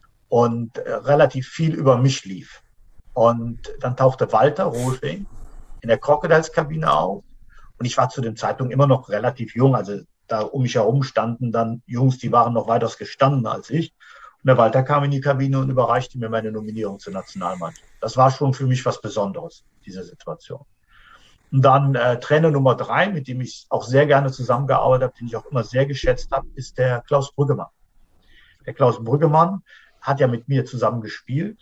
und äh, relativ viel über mich lief. Und dann tauchte Walter Rolfing in der Crocodiles-Kabine auf und ich war zu dem Zeitpunkt immer noch relativ jung, also da um mich herum standen dann Jungs, die waren noch weitaus gestanden als ich. Und der Walter kam in die Kabine und überreichte mir meine Nominierung zur Nationalmannschaft. Das war schon für mich was Besonderes, diese Situation. Und dann äh, Trainer Nummer drei, mit dem ich auch sehr gerne zusammengearbeitet habe, den ich auch immer sehr geschätzt habe, ist der Klaus Brüggemann. Der Klaus Brüggemann hat ja mit mir zusammen gespielt.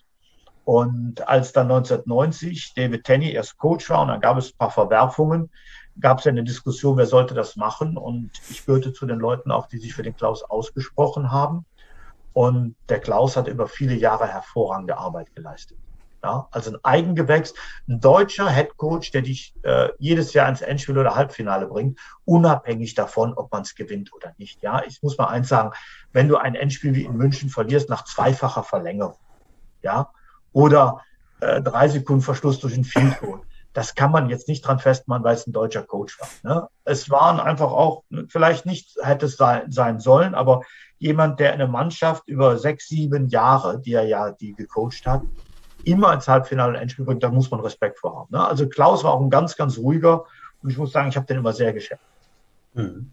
Und als dann neunzehnhundertneunzig David Tenney erst Coach war und dann gab es ein paar Verwerfungen, gab es ja eine Diskussion, wer sollte das machen. Und ich gehörte zu den Leuten auch, die sich für den Klaus ausgesprochen haben. Und der Klaus hat über viele Jahre hervorragende Arbeit geleistet. Ja, also ein Eigengewächs, ein deutscher Headcoach, der dich äh, jedes Jahr ins Endspiel oder Halbfinale bringt, unabhängig davon, ob man es gewinnt oder nicht. Ja, ich muss mal eins sagen, wenn du ein Endspiel wie in München verlierst nach zweifacher Verlängerung, ja, oder äh, drei Sekunden Verschluss durch ein Field Goal, das kann man jetzt nicht dran festmachen, weil es ein deutscher Coach war. Ne? Es waren einfach auch, vielleicht nicht hätte es sein, sein sollen, aber jemand, der eine Mannschaft über sechs, sieben Jahre, die er ja die gecoacht hat, immer ins Halbfinale und Endspiel bringt, da muss man Respekt vor haben. Ne? Also Klaus war auch ein ganz, ganz ruhiger und ich muss sagen, ich habe den immer sehr geschätzt. Hm.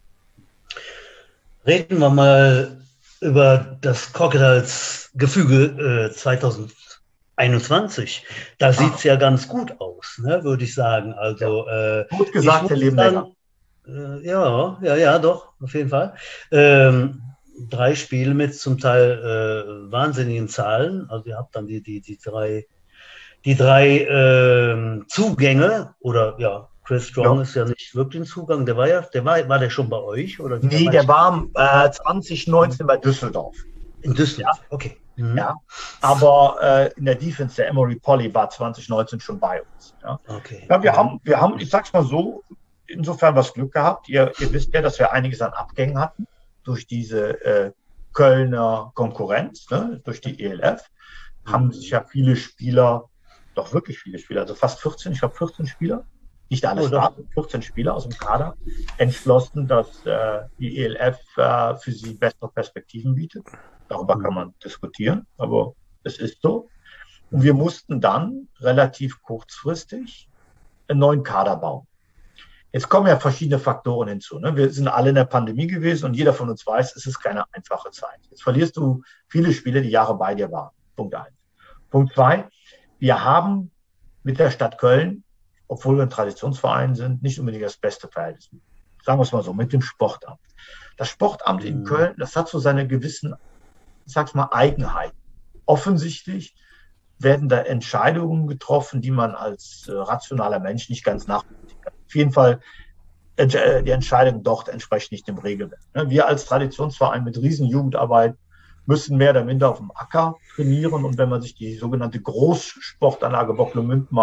Reden wir mal über das Crocodiles-Gefüge äh, zweitausendeinundzwanzig. Da ah. sieht es ja ganz gut aus, ne, würde ich sagen. Also, ja. äh, gut gesagt, Herr Lebenlänger. Äh, ja, ja, ja, doch, auf jeden Fall. Ähm, drei Spiele mit zum Teil äh, wahnsinnigen Zahlen. Also ihr habt dann die, die, die drei, die drei äh, Zugänge oder ja, Chris Strong ja. ist ja nicht wirklich ein Zugang. Der war ja, der war, war der schon bei euch? Oder nee, der war äh, zwanzig neunzehn bei Düsseldorf. In Düsseldorf, ja. okay. Mhm. Ja, aber äh, in der Defense, der Emory Polly war zwanzig neunzehn schon bei uns. Ja, okay. ja wir, mhm. haben, wir haben, ich sag's mal so, insofern was Glück gehabt. Ihr, ihr wisst ja, dass wir einiges an Abgängen hatten durch diese äh, Kölner Konkurrenz, ne, durch die E L F, mhm. haben sich ja viele Spieler, doch wirklich viele Spieler, also fast vierzehn, ich glaube vierzehn Spieler, nicht alle starten, vierzehn Spieler aus dem Kader, entschlossen, dass äh, die E L F äh, für sie bessere Perspektiven bietet. Darüber mhm. kann man diskutieren, aber es ist so. Und wir mussten dann relativ kurzfristig einen neuen Kader bauen. Jetzt kommen ja verschiedene Faktoren hinzu. Ne? Wir sind alle in der Pandemie gewesen und jeder von uns weiß, es ist keine einfache Zeit. Jetzt verlierst du viele Spiele, die Jahre bei dir waren. Punkt eins. Punkt zwei, wir haben mit der Stadt Köln, obwohl wir ein Traditionsverein sind, nicht unbedingt das beste Verhältnis. Sagen wir es mal so, mit dem Sportamt. Das Sportamt mhm. in Köln, das hat so seine gewissen, ich sag's mal, Eigenheiten. Offensichtlich werden da Entscheidungen getroffen, die man als äh, rationaler Mensch nicht ganz nachvollziehen kann. Auf jeden Fall, äh, die Entscheidungen dort entsprechen nicht dem Regelwerk. Ne? Wir als Traditionsverein mit Riesenjugendarbeit müssen mehr oder minder auf dem Acker trainieren. Und wenn man sich die sogenannte Großsportanlage Bocklemünd mal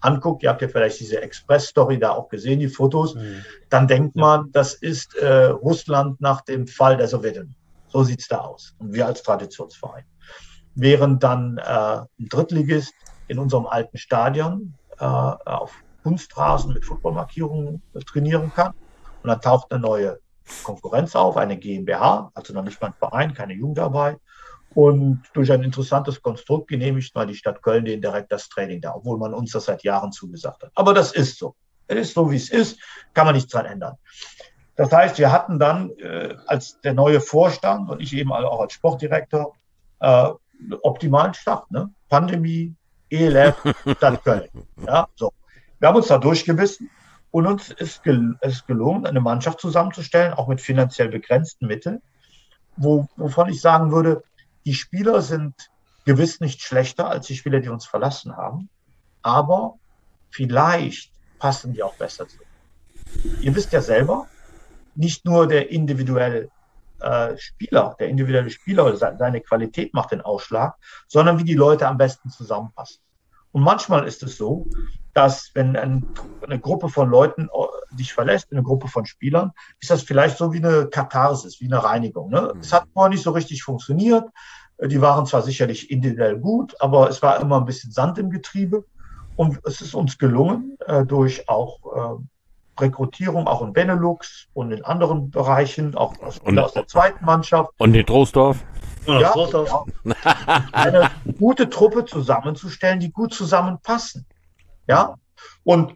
anguckt, ihr habt ja vielleicht diese Express-Story da auch gesehen, die Fotos, mhm. dann denkt man, das ist äh, Russland nach dem Fall der Sowjetunion. So sieht es da aus. Und wir als Traditionsverein. Während dann äh, ein Drittligist in unserem alten Stadion äh, auf Kunstrasen mit Footballmarkierungen trainieren kann. Und dann taucht eine neue Konkurrenz auf, eine GmbH, also noch nicht mal ein Verein, keine Jugendarbeit. Und durch ein interessantes Konstrukt genehmigt mal die Stadt Köln den direkt das Training da, obwohl man uns das seit Jahren zugesagt hat. Aber das ist so. Es ist so, wie es ist, kann man nichts dran ändern. Das heißt, wir hatten dann äh, als der neue Vorstand und ich eben auch als Sportdirektor äh, optimalen Start. Ne? Pandemie, E L F, Stadt Köln. Ja, so. Wir haben uns da durchgebissen und uns ist gel- es gelungen, eine Mannschaft zusammenzustellen, auch mit finanziell begrenzten Mitteln, wo, wovon ich sagen würde, die Spieler sind gewiss nicht schlechter als die Spieler, die uns verlassen haben, aber vielleicht passen die auch besser zu. Ihr wisst ja selber, nicht nur der individuelle äh, Spieler, der individuelle Spieler, seine Qualität macht den Ausschlag, sondern wie die Leute am besten zusammenpassen. Und manchmal ist es so, dass wenn ein, eine Gruppe von Leuten dich verlässt, eine Gruppe von Spielern, ist das vielleicht so wie eine Katharsis, wie eine Reinigung. Ne? Mhm. Es hat vorher nicht so richtig funktioniert. Die waren zwar sicherlich individuell gut, aber es war immer ein bisschen Sand im Getriebe. Und es ist uns gelungen, äh, durch auch äh, Rekrutierung, auch in Benelux und in anderen Bereichen, auch aus, und, aus der zweiten Mannschaft. Und in Troisdorf. Ja, ja, eine gute Truppe zusammenzustellen, die gut zusammenpassen. Ja, und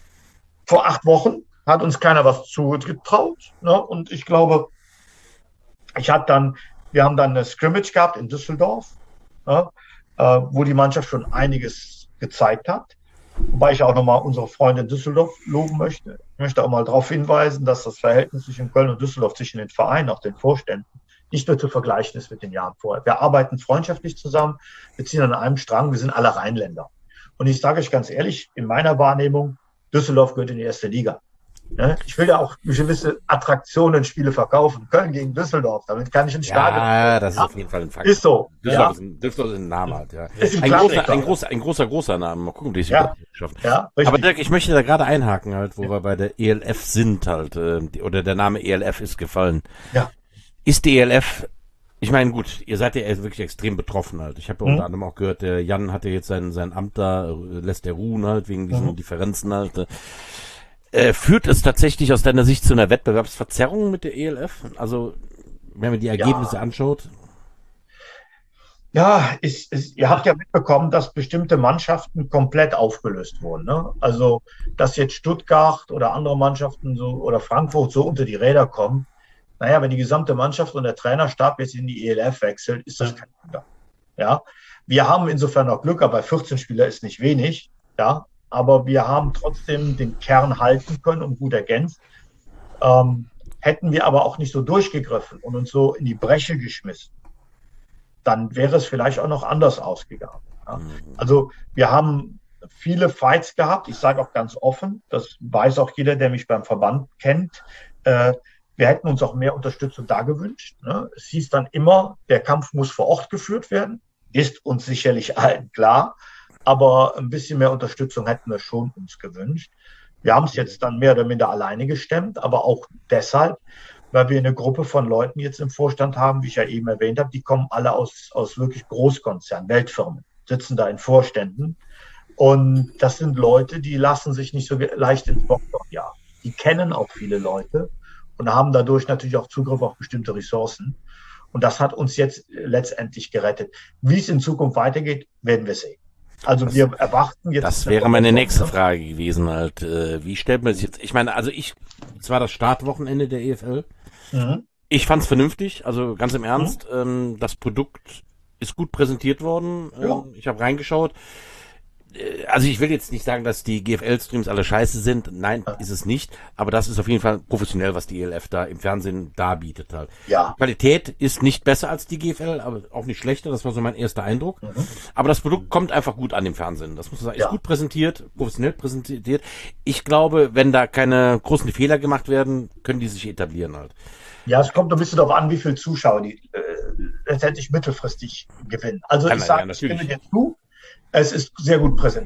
vor acht Wochen hat uns keiner was zugetraut. Ne? Und ich glaube, ich hatte dann, wir haben dann eine Scrimmage gehabt in Düsseldorf, ne? äh, wo die Mannschaft schon einiges gezeigt hat. Wobei ich auch nochmal unsere Freunde in Düsseldorf loben möchte. Ich möchte auch mal darauf hinweisen, dass das Verhältnis zwischen Köln und Düsseldorf, zwischen den Vereinen, auch den Vorständen, nicht nur zu vergleichen ist mit den Jahren vorher. Wir arbeiten freundschaftlich zusammen, wir ziehen an einem Strang, wir sind alle Rheinländer. Und ich sage euch ganz ehrlich, in meiner Wahrnehmung, Düsseldorf gehört in die erste Liga. Ich will ja auch gewisse Attraktionen, Spiele verkaufen. Köln gegen Düsseldorf, damit kann ich ein Stadion. Ja, das ist ja auf jeden Fall ein Fakt. Ist so. Düsseldorf, Ja. ist, ein, Düsseldorf ist ein Name halt, ja. Ist Ein, ein, großer, ein, großer, ein großer, großer Name. Mal gucken, wie es ja. schaffen. Ja, aber Dirk, ich möchte da gerade einhaken halt, wo ja. wir bei der E L F sind halt, äh, oder der Name E L F ist gefallen. Ja. Ist die E L F, ich meine, gut, ihr seid ja wirklich extrem betroffen halt. Ich habe ja mhm. unter anderem auch gehört, der Jan hat ja jetzt sein, sein Amt da, lässt der ruhen halt, wegen diesen mhm. Differenzen halt. Äh, führt es tatsächlich aus deiner Sicht zu einer Wettbewerbsverzerrung mit der E L F? Also, wenn man die Ergebnisse ja. anschaut? Ja, ist, ist, ihr habt ja mitbekommen, dass bestimmte Mannschaften komplett aufgelöst wurden. Ne? Also, dass jetzt Stuttgart oder andere Mannschaften so oder Frankfurt so unter die Räder kommen. Naja, wenn die gesamte Mannschaft und der Trainerstab jetzt in die E L F wechselt, ist das kein Wunder. Ja, wir haben insofern auch Glück, aber vierzehn Spieler ist nicht wenig. Ja, aber wir haben trotzdem den Kern halten können und gut ergänzt. Ähm, hätten wir aber auch nicht so durchgegriffen und uns so in die Bresche geschmissen, dann wäre es vielleicht auch noch anders ausgegangen. Ja? Also wir haben viele Fights gehabt. Ich sage auch ganz offen, das weiß auch jeder, der mich beim Verband kennt. Äh, wir hätten uns auch mehr Unterstützung da gewünscht. Ne? Es hieß dann immer, der Kampf muss vor Ort geführt werden. Ist uns sicherlich allen klar. Aber ein bisschen mehr Unterstützung hätten wir schon uns gewünscht. Wir haben es jetzt dann mehr oder minder alleine gestemmt, aber auch deshalb, weil wir eine Gruppe von Leuten jetzt im Vorstand haben, wie ich ja eben erwähnt habe, die kommen alle aus, aus wirklich Großkonzernen, Weltfirmen, sitzen da in Vorständen. Und das sind Leute, die lassen sich nicht so leicht ins Bockloch jagen. Die kennen auch viele Leute und haben dadurch natürlich auch Zugriff auf bestimmte Ressourcen. Und das hat uns jetzt letztendlich gerettet. Wie es in Zukunft weitergeht, werden wir sehen. Also das, wir erwarten jetzt. Das wäre meine nächste Frage gewesen halt. Äh, wie stellt man das jetzt? Ich meine, also ich, es war das Startwochenende der E F L. Mhm. Ich fand es vernünftig, also ganz im Ernst. Mhm. Ähm, das Produkt ist gut präsentiert worden. Ähm, ja. Ich habe reingeschaut. Also ich will jetzt nicht sagen, dass die G F L-Streams alle scheiße sind. Nein, ja. ist es nicht. Aber das ist auf jeden Fall professionell, was die E L F da im Fernsehen darbietet halt. Ja. Die Qualität ist nicht besser als die G F L, aber auch nicht schlechter. Das war so mein erster Eindruck. Mhm. Aber das Produkt kommt einfach gut an im Fernsehen. Das muss man sagen. Ist ja. gut präsentiert, professionell präsentiert. Ich glaube, wenn da keine großen Fehler gemacht werden, können die sich etablieren halt. Ja, es kommt ein bisschen darauf an, wie viele Zuschauer die äh, letztendlich mittelfristig gewinnen. Also ja, ich sage, ja, ich stimme dir zu. Es ist sehr gut präsentiert.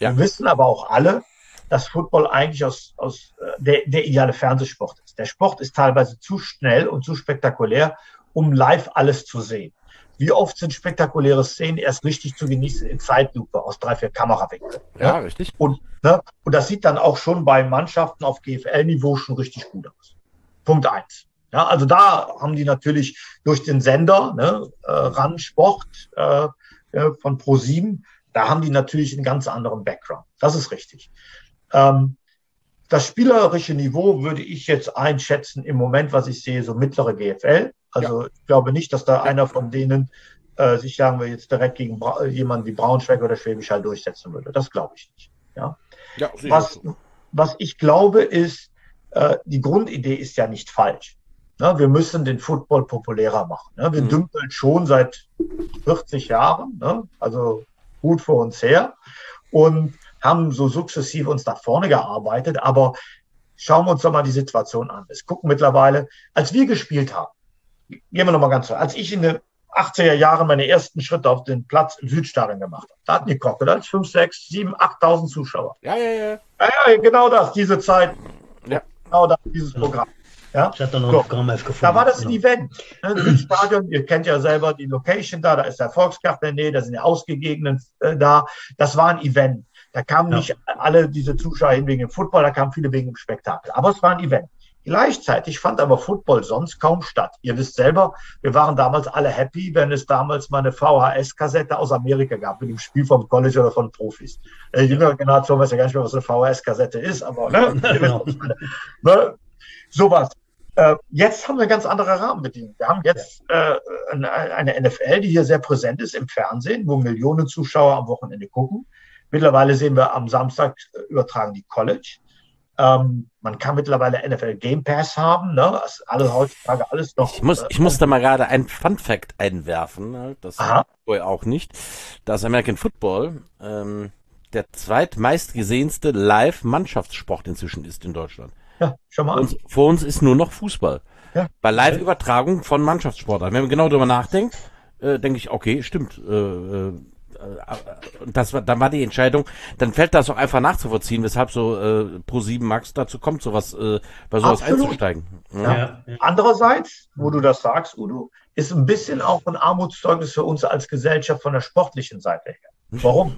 Ja. Wir wissen aber auch alle, dass Football eigentlich aus, aus der, der ideale Fernsehsport ist. Der Sport ist teilweise zu schnell und zu spektakulär, um live alles zu sehen. Wie oft sind spektakuläre Szenen erst richtig zu genießen in Zeitlupe aus drei, vier Kamerawinkeln. Ja, ne? Richtig. Und, ne? und das sieht dann auch schon bei Mannschaften auf G F L-Niveau schon richtig gut aus. Punkt eins. Ja, also da haben die natürlich durch den Sender, ne, äh, RAN Sport äh, von ProSieben, da haben die natürlich einen ganz anderen Background. Das ist richtig. Ähm, das spielerische Niveau würde ich jetzt einschätzen im Moment, was ich sehe, so mittlere G F L. Also ja. ich glaube nicht, dass da ja. einer von denen äh, sich, sagen wir jetzt, direkt gegen Bra- jemanden wie Braunschweig oder Schwäbisch Hall durchsetzen würde. Das glaube ich nicht. Ja. Ja, was, was ich glaube ist, äh, die Grundidee ist ja nicht falsch. Ne? Wir müssen den Football populärer machen. Ne? Wir mhm. dümpeln schon seit vierzig Jahren, ne? Also gut vor uns her und haben so sukzessive uns nach vorne gearbeitet. Aber schauen wir uns doch mal die Situation an. Es gucken mittlerweile, als wir gespielt haben, gehen wir nochmal ganz so, als ich in den achtziger Jahren meine ersten Schritte auf den Platz im Südstadion gemacht habe, da hatten die Crocodiles fünf, sechs, sieben, achttausend Zuschauer. Ja, ja, ja. Ja, ja, genau das, diese Zeit, ja. genau das, dieses Programm. Ja? Ich hatte noch so. ein Programm gefunden. Da war das ein Event. Ne? Südstadion, ihr kennt ja selber die Location da, da ist der Volkskraft in der Nähe, da sind die Ausgegebenen äh, da. Das war ein Event. Da kamen ja. nicht alle diese Zuschauer hin wegen dem Football, da kamen viele wegen dem Spektakel. Aber es war ein Event. Gleichzeitig fand aber Football sonst kaum statt. Ihr wisst selber, wir waren damals alle happy, wenn es damals mal eine V H S-Kassette aus Amerika gab, mit dem Spiel vom College oder von Profis. Äh, jüngere Generation weiß ja gar nicht mehr, was eine V H S-Kassette ist, aber ne, genau. ne sowas. Äh, jetzt haben wir ganz andere Rahmenbedingungen. Wir haben jetzt äh, eine N F L, die hier sehr präsent ist im Fernsehen, wo Millionen Zuschauer am Wochenende gucken. Mittlerweile sehen wir am Samstag äh, übertragen die College. Ähm, man kann mittlerweile N F L Game Pass haben, ne? Das ist alles heutzutage alles noch. Ich muss, ich muss da mal gerade ein Fun Fact einwerfen, das vorher auch nicht. Das American Football ähm, der zweitmeistgesehenste Live-Mannschaftssport inzwischen ist in Deutschland. Ja, schon mal. Und vor uns ist nur noch Fußball. Ja. Bei Live-Übertragung von Mannschaftssportarten. Wenn man genau darüber nachdenkt, äh, denke ich, okay, stimmt. Äh, äh, das war, dann war die Entscheidung, dann fällt das auch einfach nachzuvollziehen, weshalb so äh, ProSieben Max dazu kommt, sowas äh, bei sowas Absolut. einzusteigen. Ja. Ja. Ja. Andererseits, wo du das sagst, Udo, ist ein bisschen auch ein Armutszeugnis für uns als Gesellschaft von der sportlichen Seite her. Warum?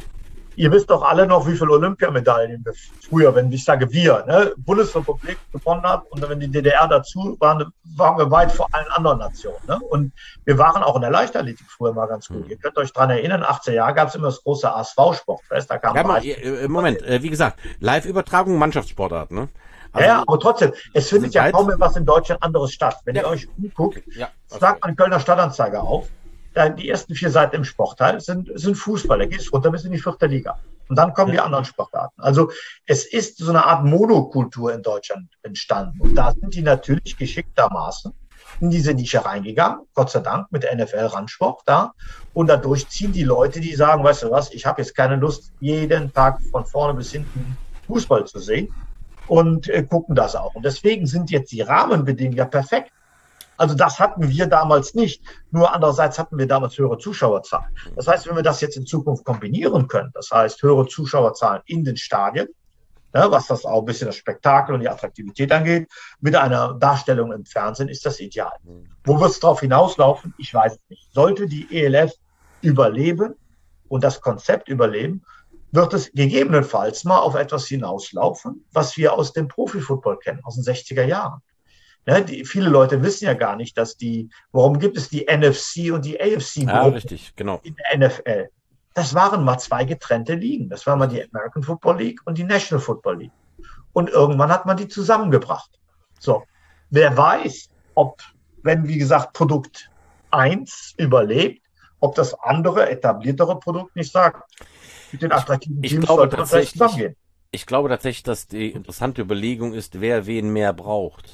Ihr wisst doch alle noch, wie viele Olympiamedaillen wir früher, wenn ich sage wir, ne, Bundesrepublik gewonnen hat und wenn die D D R dazu waren, waren wir weit vor allen anderen Nationen. Ne? Und wir waren auch in der Leichtathletik früher mal ganz gut. Mhm. Ihr könnt euch daran erinnern, achtziger Jahre gab es immer das große A S V-Sportfest. Da kam ja, mal, äh, Moment, äh, wie gesagt, Live-Übertragung, Mannschaftssportart, ne? Also, ja, aber trotzdem, es findet ja kaum mehr was in Deutschland anderes statt. Wenn ja. ihr euch umguckt, okay. ja, okay. sagt man Kölner Stadtanzeiger auf. Die ersten vier Seiten im Sportteil sind, sind Fußball. Da geht es runter bis in die vierte Liga. Und dann kommen ja. die anderen Sportarten. Also es ist so eine Art Monokultur in Deutschland entstanden. Und da sind die natürlich geschicktermaßen in diese Nische reingegangen. Gott sei Dank mit der N F L-Randsport da. Und dadurch ziehen die Leute, die sagen, weißt du was, ich habe jetzt keine Lust, jeden Tag von vorne bis hinten Fußball zu sehen. Und äh, gucken das auch. Und deswegen sind jetzt die Rahmenbedingungen ja perfekt. Also das hatten wir damals nicht. Nur andererseits hatten wir damals höhere Zuschauerzahlen. Das heißt, wenn wir das jetzt in Zukunft kombinieren können, das heißt höhere Zuschauerzahlen in den Stadien, ja, was das auch ein bisschen das Spektakel und die Attraktivität angeht, mit einer Darstellung im Fernsehen ist das ideal. Wo wird es darauf hinauslaufen? Ich weiß es nicht. Sollte die E L F überleben und das Konzept überleben, wird es gegebenenfalls mal auf etwas hinauslaufen, was wir aus dem Profifootball kennen, aus den sechziger Jahren. Ja, die, viele Leute wissen ja gar nicht, dass die, warum gibt es die N F C und die A F C ja, richtig, genau. in der N F L? Das waren mal zwei getrennte Ligen. Das war mal die American Football League und die National Football League. Und irgendwann hat man die zusammengebracht. So, wer weiß, ob, wenn, wie gesagt, Produkt eins überlebt, ob das andere, etabliertere Produkt nicht sagt, mit den attraktiven Teams sollte man vielleicht zusammengehen. Ich glaube tatsächlich, dass die interessante Überlegung ist, wer wen mehr braucht.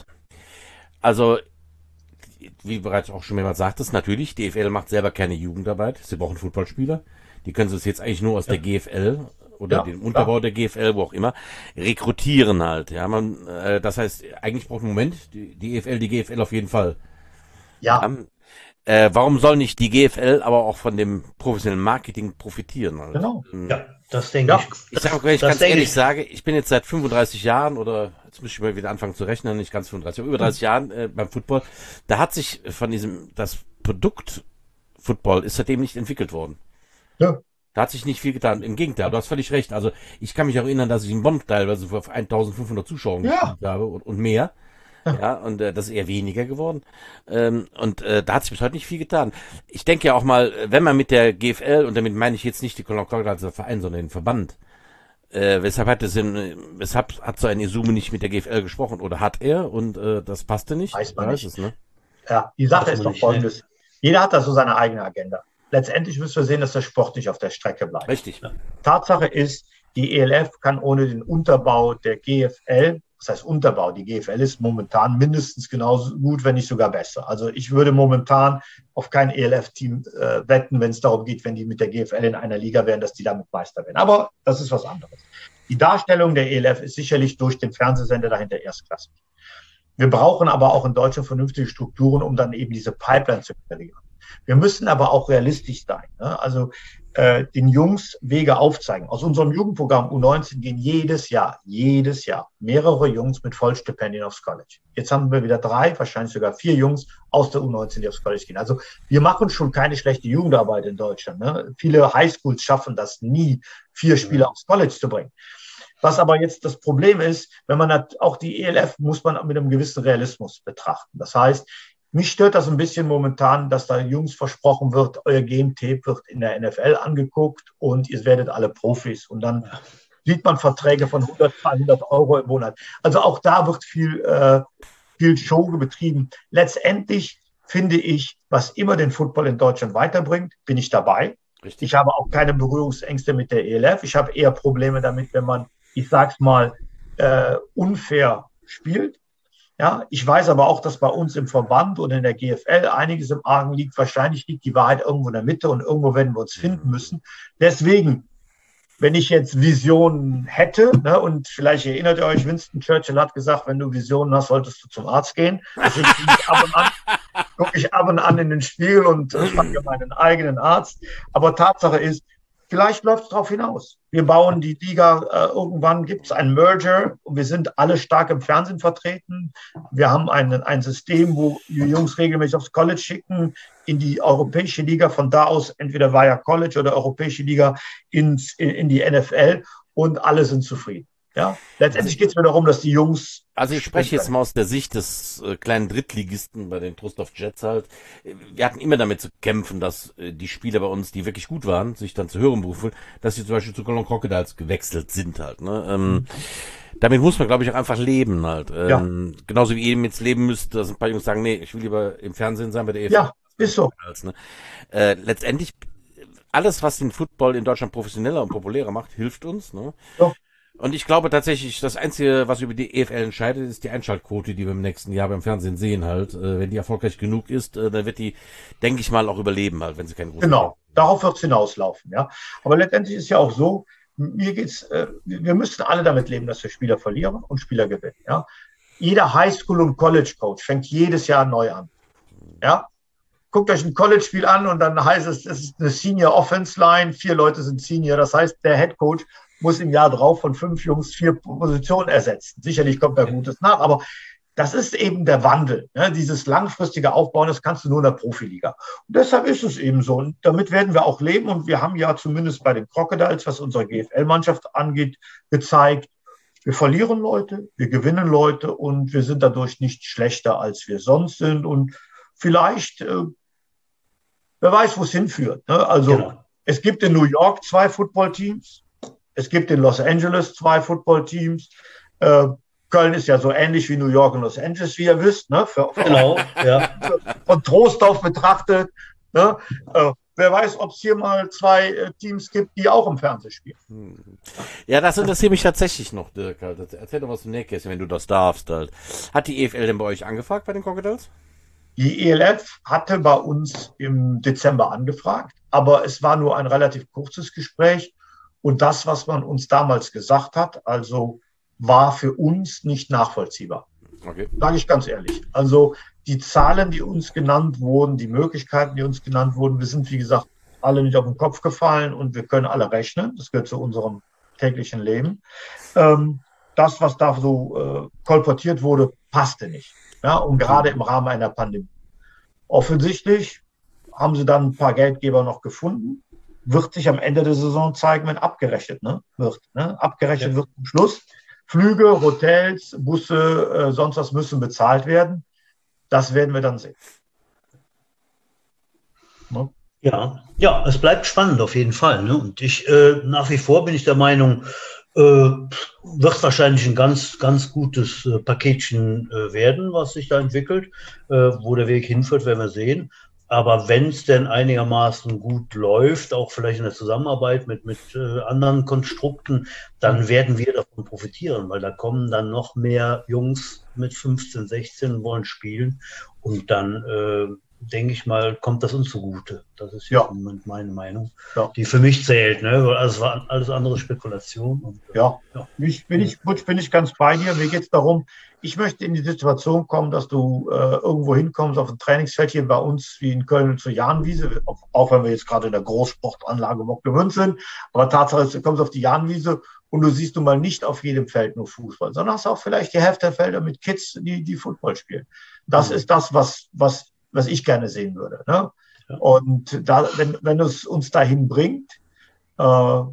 Also, wie bereits auch schon mehrmals sagtest, natürlich, die D F L macht selber keine Jugendarbeit. Sie brauchen Footballspieler. Die können sie jetzt eigentlich nur aus ja. der G F L oder ja, dem Unterbau klar. der G F L, wo auch immer, rekrutieren halt. Ja, man, äh, das heißt, eigentlich braucht im Moment die, die E F L, die G F L auf jeden Fall. Ja. Ähm, Äh, warum soll nicht die G F L aber auch von dem professionellen Marketing profitieren? Halt? Genau. Ähm, Ja, das denke ja, ich. Ich sage, wenn ich ganz denke ehrlich ich. sage, ich bin jetzt seit fünfunddreißig Jahren oder jetzt muss ich mal wieder anfangen zu rechnen, nicht ganz fünfunddreißig, aber über dreißig Jahren äh, beim Football. Da hat sich von diesem, das Produkt Football ist seitdem nicht entwickelt worden. Ja. Da hat sich nicht viel getan. Im Gegenteil, du hast völlig recht. Also ich kann mich auch erinnern, dass ich in Bonn teilweise vor eintausendfünfhundert Zuschauern Ja. gespielt habe und, und mehr. Ja, und äh, das ist eher weniger geworden. Ähm, und äh, da hat sich bis heute nicht viel getan. Ich denke ja auch mal, wenn man mit der G F L, und damit meine ich jetzt nicht die Cologne Crocodiles als Verein, sondern den Verband, äh, weshalb hat es in, weshalb hat so ein Izume nicht mit der G F L gesprochen oder hat er und äh, das passte nicht? Weiß man Weiß nicht. es, ne? Ja, die Sache Weiß ist man doch nicht, folgendes. Jeder hat da so seine eigene Agenda. Letztendlich müssen wir sehen, dass der Sport nicht auf der Strecke bleibt. Richtig. Tatsache ist, die E L F kann ohne den Unterbau der G F L, das heißt Unterbau, die G F L ist momentan mindestens genauso gut, wenn nicht sogar besser. Also ich würde momentan auf kein E L F-Team äh, wetten, wenn es darum geht, wenn die mit der G F L in einer Liga wären, dass die damit Meister werden. Aber das ist was anderes. Die Darstellung der E L F ist sicherlich durch den Fernsehsender dahinter erstklassig. Wir brauchen aber auch in Deutschland vernünftige Strukturen, um dann eben diese Pipeline zu generieren. Wir müssen aber auch realistisch sein. Ne? Also äh, den Jungs Wege aufzeigen. Aus unserem Jugendprogramm U neunzehn gehen jedes Jahr, jedes Jahr mehrere Jungs mit Vollstipendien aufs College. Jetzt haben wir wieder drei, wahrscheinlich sogar vier Jungs aus der U neunzehn, die aufs College gehen. Also wir machen schon keine schlechte Jugendarbeit in Deutschland. Ne? Viele Highschools schaffen das nie, vier Spieler aufs College zu bringen. Was aber jetzt das Problem ist, wenn man hat, auch die E L F muss man mit einem gewissen Realismus betrachten. Das heißt, mich stört das ein bisschen momentan, dass da Jungs versprochen wird, euer Game Tape wird in der N F L angeguckt und ihr werdet alle Profis. Und dann sieht man Verträge von hundert, zweihundert Euro im Monat. Also auch da wird viel, äh, viel Show betrieben. Letztendlich finde ich, was immer den Football in Deutschland weiterbringt, bin ich dabei. Richtig. Ich habe auch keine Berührungsängste mit der E L F. Ich habe eher Probleme damit, wenn man, ich sag's mal, äh, unfair spielt. Ja, ich weiß aber auch, dass bei uns im Verband und in der G F L einiges im Argen liegt. Wahrscheinlich liegt die Wahrheit irgendwo in der Mitte und irgendwo werden wir uns finden müssen. Deswegen, wenn ich jetzt Visionen hätte, ne, und vielleicht erinnert ihr euch, Winston Churchill hat gesagt, wenn du Visionen hast, solltest du zum Arzt gehen. Deswegen gucke ich ab und an, gucke ich ab und an in den Spiegel und äh, frage meinen eigenen Arzt. Aber Tatsache ist, vielleicht läuft es darauf hinaus. Wir bauen die Liga, äh, irgendwann gibt es ein Merger und wir sind alle stark im Fernsehen vertreten. Wir haben ein, ein System, wo die Jungs regelmäßig aufs College schicken, in die europäische Liga, von da aus entweder via College oder europäische Liga ins, in, in die N F L und alle sind zufrieden. Ja, letztendlich geht es mir darum, dass die Jungs... Also ich spreche jetzt mal aus der Sicht des äh, kleinen Drittligisten bei den Trostorf Jets halt. Wir hatten immer damit zu kämpfen, dass äh, die Spieler bei uns, die wirklich gut waren, sich dann zu höheren Berufen, dass sie zum Beispiel zu Cologne Crocodiles gewechselt sind halt. Ne? Ähm, mhm. Damit muss man, glaube ich, auch einfach leben halt. Ähm, ja. Genauso wie ihr jetzt leben müsst, dass ein paar Jungs sagen, nee, ich will lieber im Fernsehen sein bei der E F L. Ja, ist so. Ne? Äh, letztendlich, alles, was den Football in Deutschland professioneller und populärer macht, hilft uns. Ne? Ja. Und ich glaube tatsächlich, das Einzige, was über die E F L entscheidet, ist die Einschaltquote, die wir im nächsten Jahr beim Fernsehen sehen halt. Äh, wenn die erfolgreich genug ist, äh, dann wird die, denke ich mal, auch überleben halt, wenn sie keinen großen... Genau, darauf wird es hinauslaufen, ja. Aber letztendlich ist ja auch so, mir geht's, äh, wir müssen alle damit leben, dass wir Spieler verlieren und Spieler gewinnen, ja. Jeder Highschool- und College-Coach fängt jedes Jahr neu an, ja. Guckt euch ein College-Spiel an und dann heißt es, es ist eine Senior-Offense-Line, vier Leute sind Senior, das heißt, der Head-Coach muss im Jahr drauf von fünf Jungs vier Positionen ersetzen. Sicherlich kommt da Gutes nach, aber das ist eben der Wandel. Ne? Dieses langfristige Aufbauen, das kannst du nur in der Profiliga. Und deshalb ist es eben so. Und damit werden wir auch leben. Und wir haben ja zumindest bei den Crocodiles, was unsere G F L-Mannschaft angeht, gezeigt, wir verlieren Leute, wir gewinnen Leute und wir sind dadurch nicht schlechter, als wir sonst sind. Und vielleicht, äh, wer weiß, wo es hinführt. Ne? Also genau. Es gibt in New York zwei Footballteams. Es gibt in Los Angeles zwei Footballteams. Äh, Köln ist ja so ähnlich wie New York und Los Angeles, wie ihr wisst. Ne? Für, für genau, ja. Von Trostorf betrachtet. Ne? Äh, wer weiß, ob es hier mal zwei äh, Teams gibt, die auch im Fernsehen spielen. Ja, das interessiert mich tatsächlich noch, Dirk. Halt. Erzähl doch was zum Nähkästchen, wenn du das darfst. Halt. Hat die E F L denn bei euch angefragt, bei den Crocodiles? Die E L F hatte bei uns im Dezember angefragt, aber es war nur ein relativ kurzes Gespräch. Und das, was man uns damals gesagt hat, also war für uns nicht nachvollziehbar. Okay. Sage ich ganz ehrlich. Also die Zahlen, die uns genannt wurden, die Möglichkeiten, die uns genannt wurden, wir sind, wie gesagt, alle nicht auf den Kopf gefallen und wir können alle rechnen. Das gehört zu unserem täglichen Leben. Ähm, das, was da so äh, kolportiert wurde, passte nicht. Ja, und gerade im Rahmen einer Pandemie. Offensichtlich haben sie dann ein paar Geldgeber noch gefunden. Wird sich am Ende der Saison zeigen, wenn abgerechnet ne? wird. Ne? Abgerechnet ja. wird zum Schluss. Flüge, Hotels, Busse, äh, sonst was müssen bezahlt werden. Das werden wir dann sehen. Ne? Ja, ja, es bleibt spannend auf jeden Fall. Ne? Und ich äh, nach wie vor bin ich der Meinung, äh, wird wahrscheinlich ein ganz, ganz gutes äh, Paketchen äh, werden, was sich da entwickelt. Äh, wo der Weg hinführt, werden wir sehen. Aber wenn es denn einigermaßen gut läuft, auch vielleicht in der Zusammenarbeit mit, mit äh, anderen Konstrukten, dann werden wir davon profitieren, weil da kommen dann noch mehr Jungs mit fünfzehn, sechzehn und wollen spielen. Und dann, äh, denke ich mal, kommt das uns zugute. Das ist ja. im Moment meine Meinung, ja. die für mich zählt. Ne? Weil alles war alles andere Spekulation. Und, äh, ja, ja. Ich, bin, ich, bin ich ganz bei dir. Mir geht es darum, ich möchte in die Situation kommen, dass du äh, irgendwo hinkommst auf ein Trainingsfeld hier bei uns wie in Köln zur Jahnwiese, auch wenn wir jetzt gerade in der Großsportanlage Bocklemünd sind. Aber Tatsache ist, du kommst auf die Jahnwiese und du siehst nun mal nicht auf jedem Feld nur Fußball, sondern hast auch vielleicht die Hälfte der Felder mit Kids, die, die Football spielen. Das mhm. ist das, was, was, was ich gerne sehen würde. Ne? Ja. Und da, wenn, wenn es uns dahin bringt, äh, ja,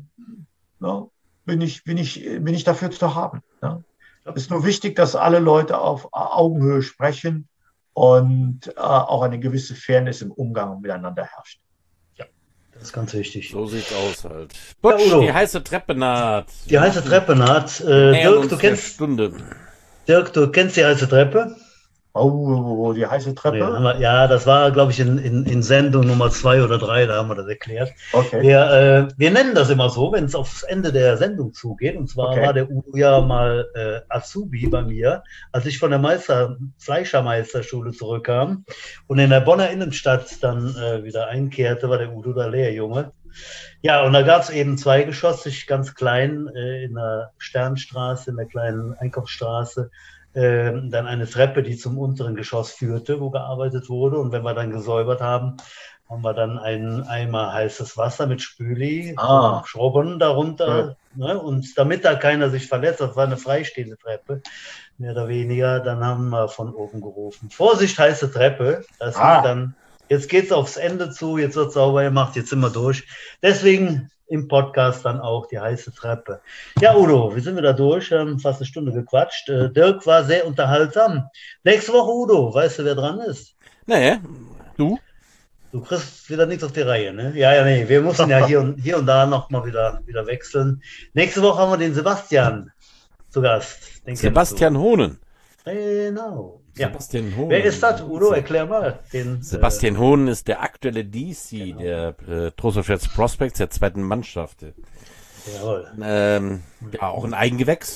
bin ich, bin ich, bin ich dafür zu haben. Ne? Es ist nur wichtig, dass alle Leute auf Augenhöhe sprechen und äh, auch eine gewisse Fairness im Umgang miteinander herrscht. Ja, das ist ganz wichtig. So sieht's aus halt. Butsch, ja, die heiße Treppe naht. Die heiße Treppe naht. Äh, Dirk, du kennst, Stunde. Dirk, du kennst die heiße Treppe? Oh, die heiße Treppe? Ja, ja, das war, glaube ich, in, in, in Sendung Nummer zwei oder drei, da haben wir das erklärt. Okay. Wir, äh, wir nennen das immer so, wenn es aufs Ende der Sendung zugeht. Und zwar okay. war der Udo ja mal äh, Azubi bei mir, als ich von der Meister, Fleischermeisterschule zurückkam und in der Bonner Innenstadt dann äh, wieder einkehrte, war der Udo der Lehrjunge. Ja, und da gab es eben zweigeschossig, ganz klein, äh, in der Sternstraße, in der kleinen Einkaufsstraße, Ähm, dann eine Treppe, die zum unteren Geschoss führte, wo gearbeitet wurde. Und wenn wir dann gesäubert haben, haben wir dann einen Eimer heißes Wasser mit Spüli, ah. Schrubben darunter. Ja. Ne? Und damit da keiner sich verletzt, das war eine freistehende Treppe, mehr oder weniger, dann haben wir von oben gerufen: Vorsicht, heiße Treppe. Das ah. ist dann, jetzt geht's aufs Ende zu, jetzt wird sauber gemacht, jetzt sind wir durch. Deswegen im Podcast dann auch die heiße Treppe. Ja, Udo, wir sind wieder durch, haben fast eine Stunde gequatscht. Äh, Dirk war sehr unterhaltsam. Nächste Woche, Udo, weißt du, wer dran ist? Nee, du? Du kriegst wieder nichts auf die Reihe, ne? Ja, ja, nee, wir mussten ja hier und, hier und da noch mal wieder, wieder wechseln. Nächste Woche haben wir den Sebastian zu Gast. Den Sebastian Hohnen. Genau. Ja. Sebastian Hohnen. Wer ist das, Udo? Erklär mal. Den, Sebastian äh, Hohnen ist der aktuelle D C genau. der äh, Trostorf Jets Prospects, der zweiten Mannschaft. Jawohl. Ähm, ja, auch ein Eigengewächs,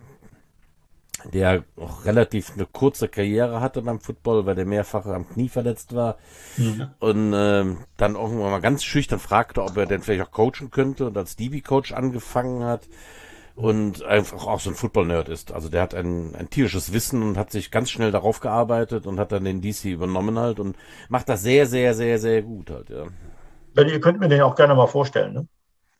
der auch relativ eine kurze Karriere hatte beim Football, weil der mehrfach am Knie verletzt war. Mhm. Und ähm, dann irgendwann mal ganz schüchtern fragte, ob er denn vielleicht auch coachen könnte und als D B-Coach angefangen hat. Und einfach auch so ein Football-Nerd ist. Also der hat ein, ein tierisches Wissen und hat sich ganz schnell darauf gearbeitet und hat dann den D C übernommen halt und macht das sehr, sehr, sehr, sehr gut halt, ja. Ja, ihr könnt mir den auch gerne mal vorstellen, ne?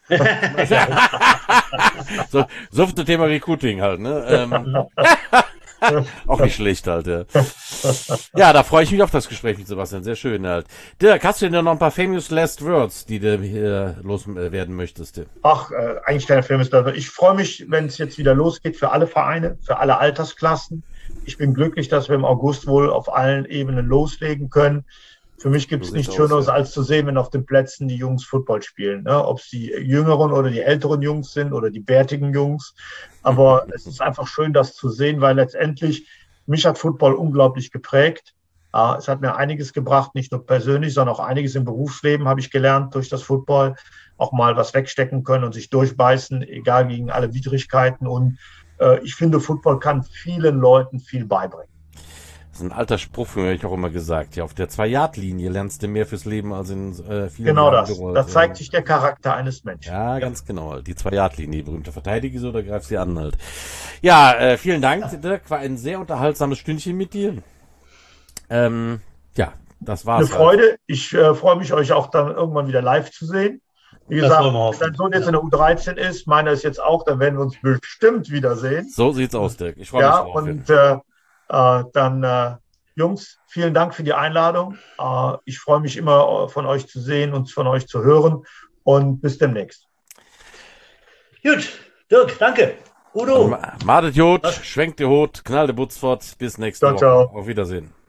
so, so für das Thema Recruiting halt, ne? Ähm, auch nicht schlecht halt, ja. Ja, da freue ich mich auf das Gespräch mit Sebastian, sehr schön halt. Dirk, hast du denn noch ein paar famous last words, die du hier loswerden möchtest? Ach, äh, eigentlich keine famous last words. Ich freue mich, wenn es jetzt wieder losgeht für alle Vereine, für alle Altersklassen. Ich bin glücklich, dass wir im August wohl auf allen Ebenen loslegen können. Für mich gibt es nichts Schöneres, ja. als zu sehen, wenn auf den Plätzen die Jungs Football spielen. Ne? Ob es die jüngeren oder die älteren Jungs sind oder die bärtigen Jungs. Aber es ist einfach schön, das zu sehen, weil letztendlich mich hat Football unglaublich geprägt. Äh, es hat mir einiges gebracht, nicht nur persönlich, sondern auch einiges im Berufsleben habe ich gelernt durch das Football. Auch mal was wegstecken können und sich durchbeißen, egal gegen alle Widrigkeiten. Und äh, ich finde, Football kann vielen Leuten viel beibringen. Das ist ein alter Spruch, für mich auch immer gesagt. Ja, auf der Zwei-Yard-Linie lernst du mehr fürs Leben als in äh, vielen Genau Jahren das. gerollt. Da zeigt sich der Charakter eines Menschen. Ja, ja. Ganz genau. Die Zwei-Yard-Linie, berühmte Verteidiger, so, da greifst sie an halt. Ja, äh, vielen Dank, Dirk. War ein sehr unterhaltsames Stündchen mit dir. Ähm, ja, das war's. Eine Freude. Halt. Ich äh, freue mich, euch auch dann irgendwann wieder live zu sehen. Wie gesagt, wenn dein Sohn jetzt ja. in der U dreizehn ist, meiner ist jetzt auch, dann werden wir uns bestimmt wiedersehen. So sieht's aus, Dirk. Ich freue ja, mich drauf. Und äh, äh, dann, äh, Jungs, vielen Dank für die Einladung. Äh, ich freue mich immer, von euch zu sehen und von euch zu hören. Und bis demnächst. Gut, Dirk, danke. Udo. Madet Jod, schwenkt die Hut, knallt die Butz fort. Bis nächste ciao, Woche. Ciao. Auf Wiedersehen.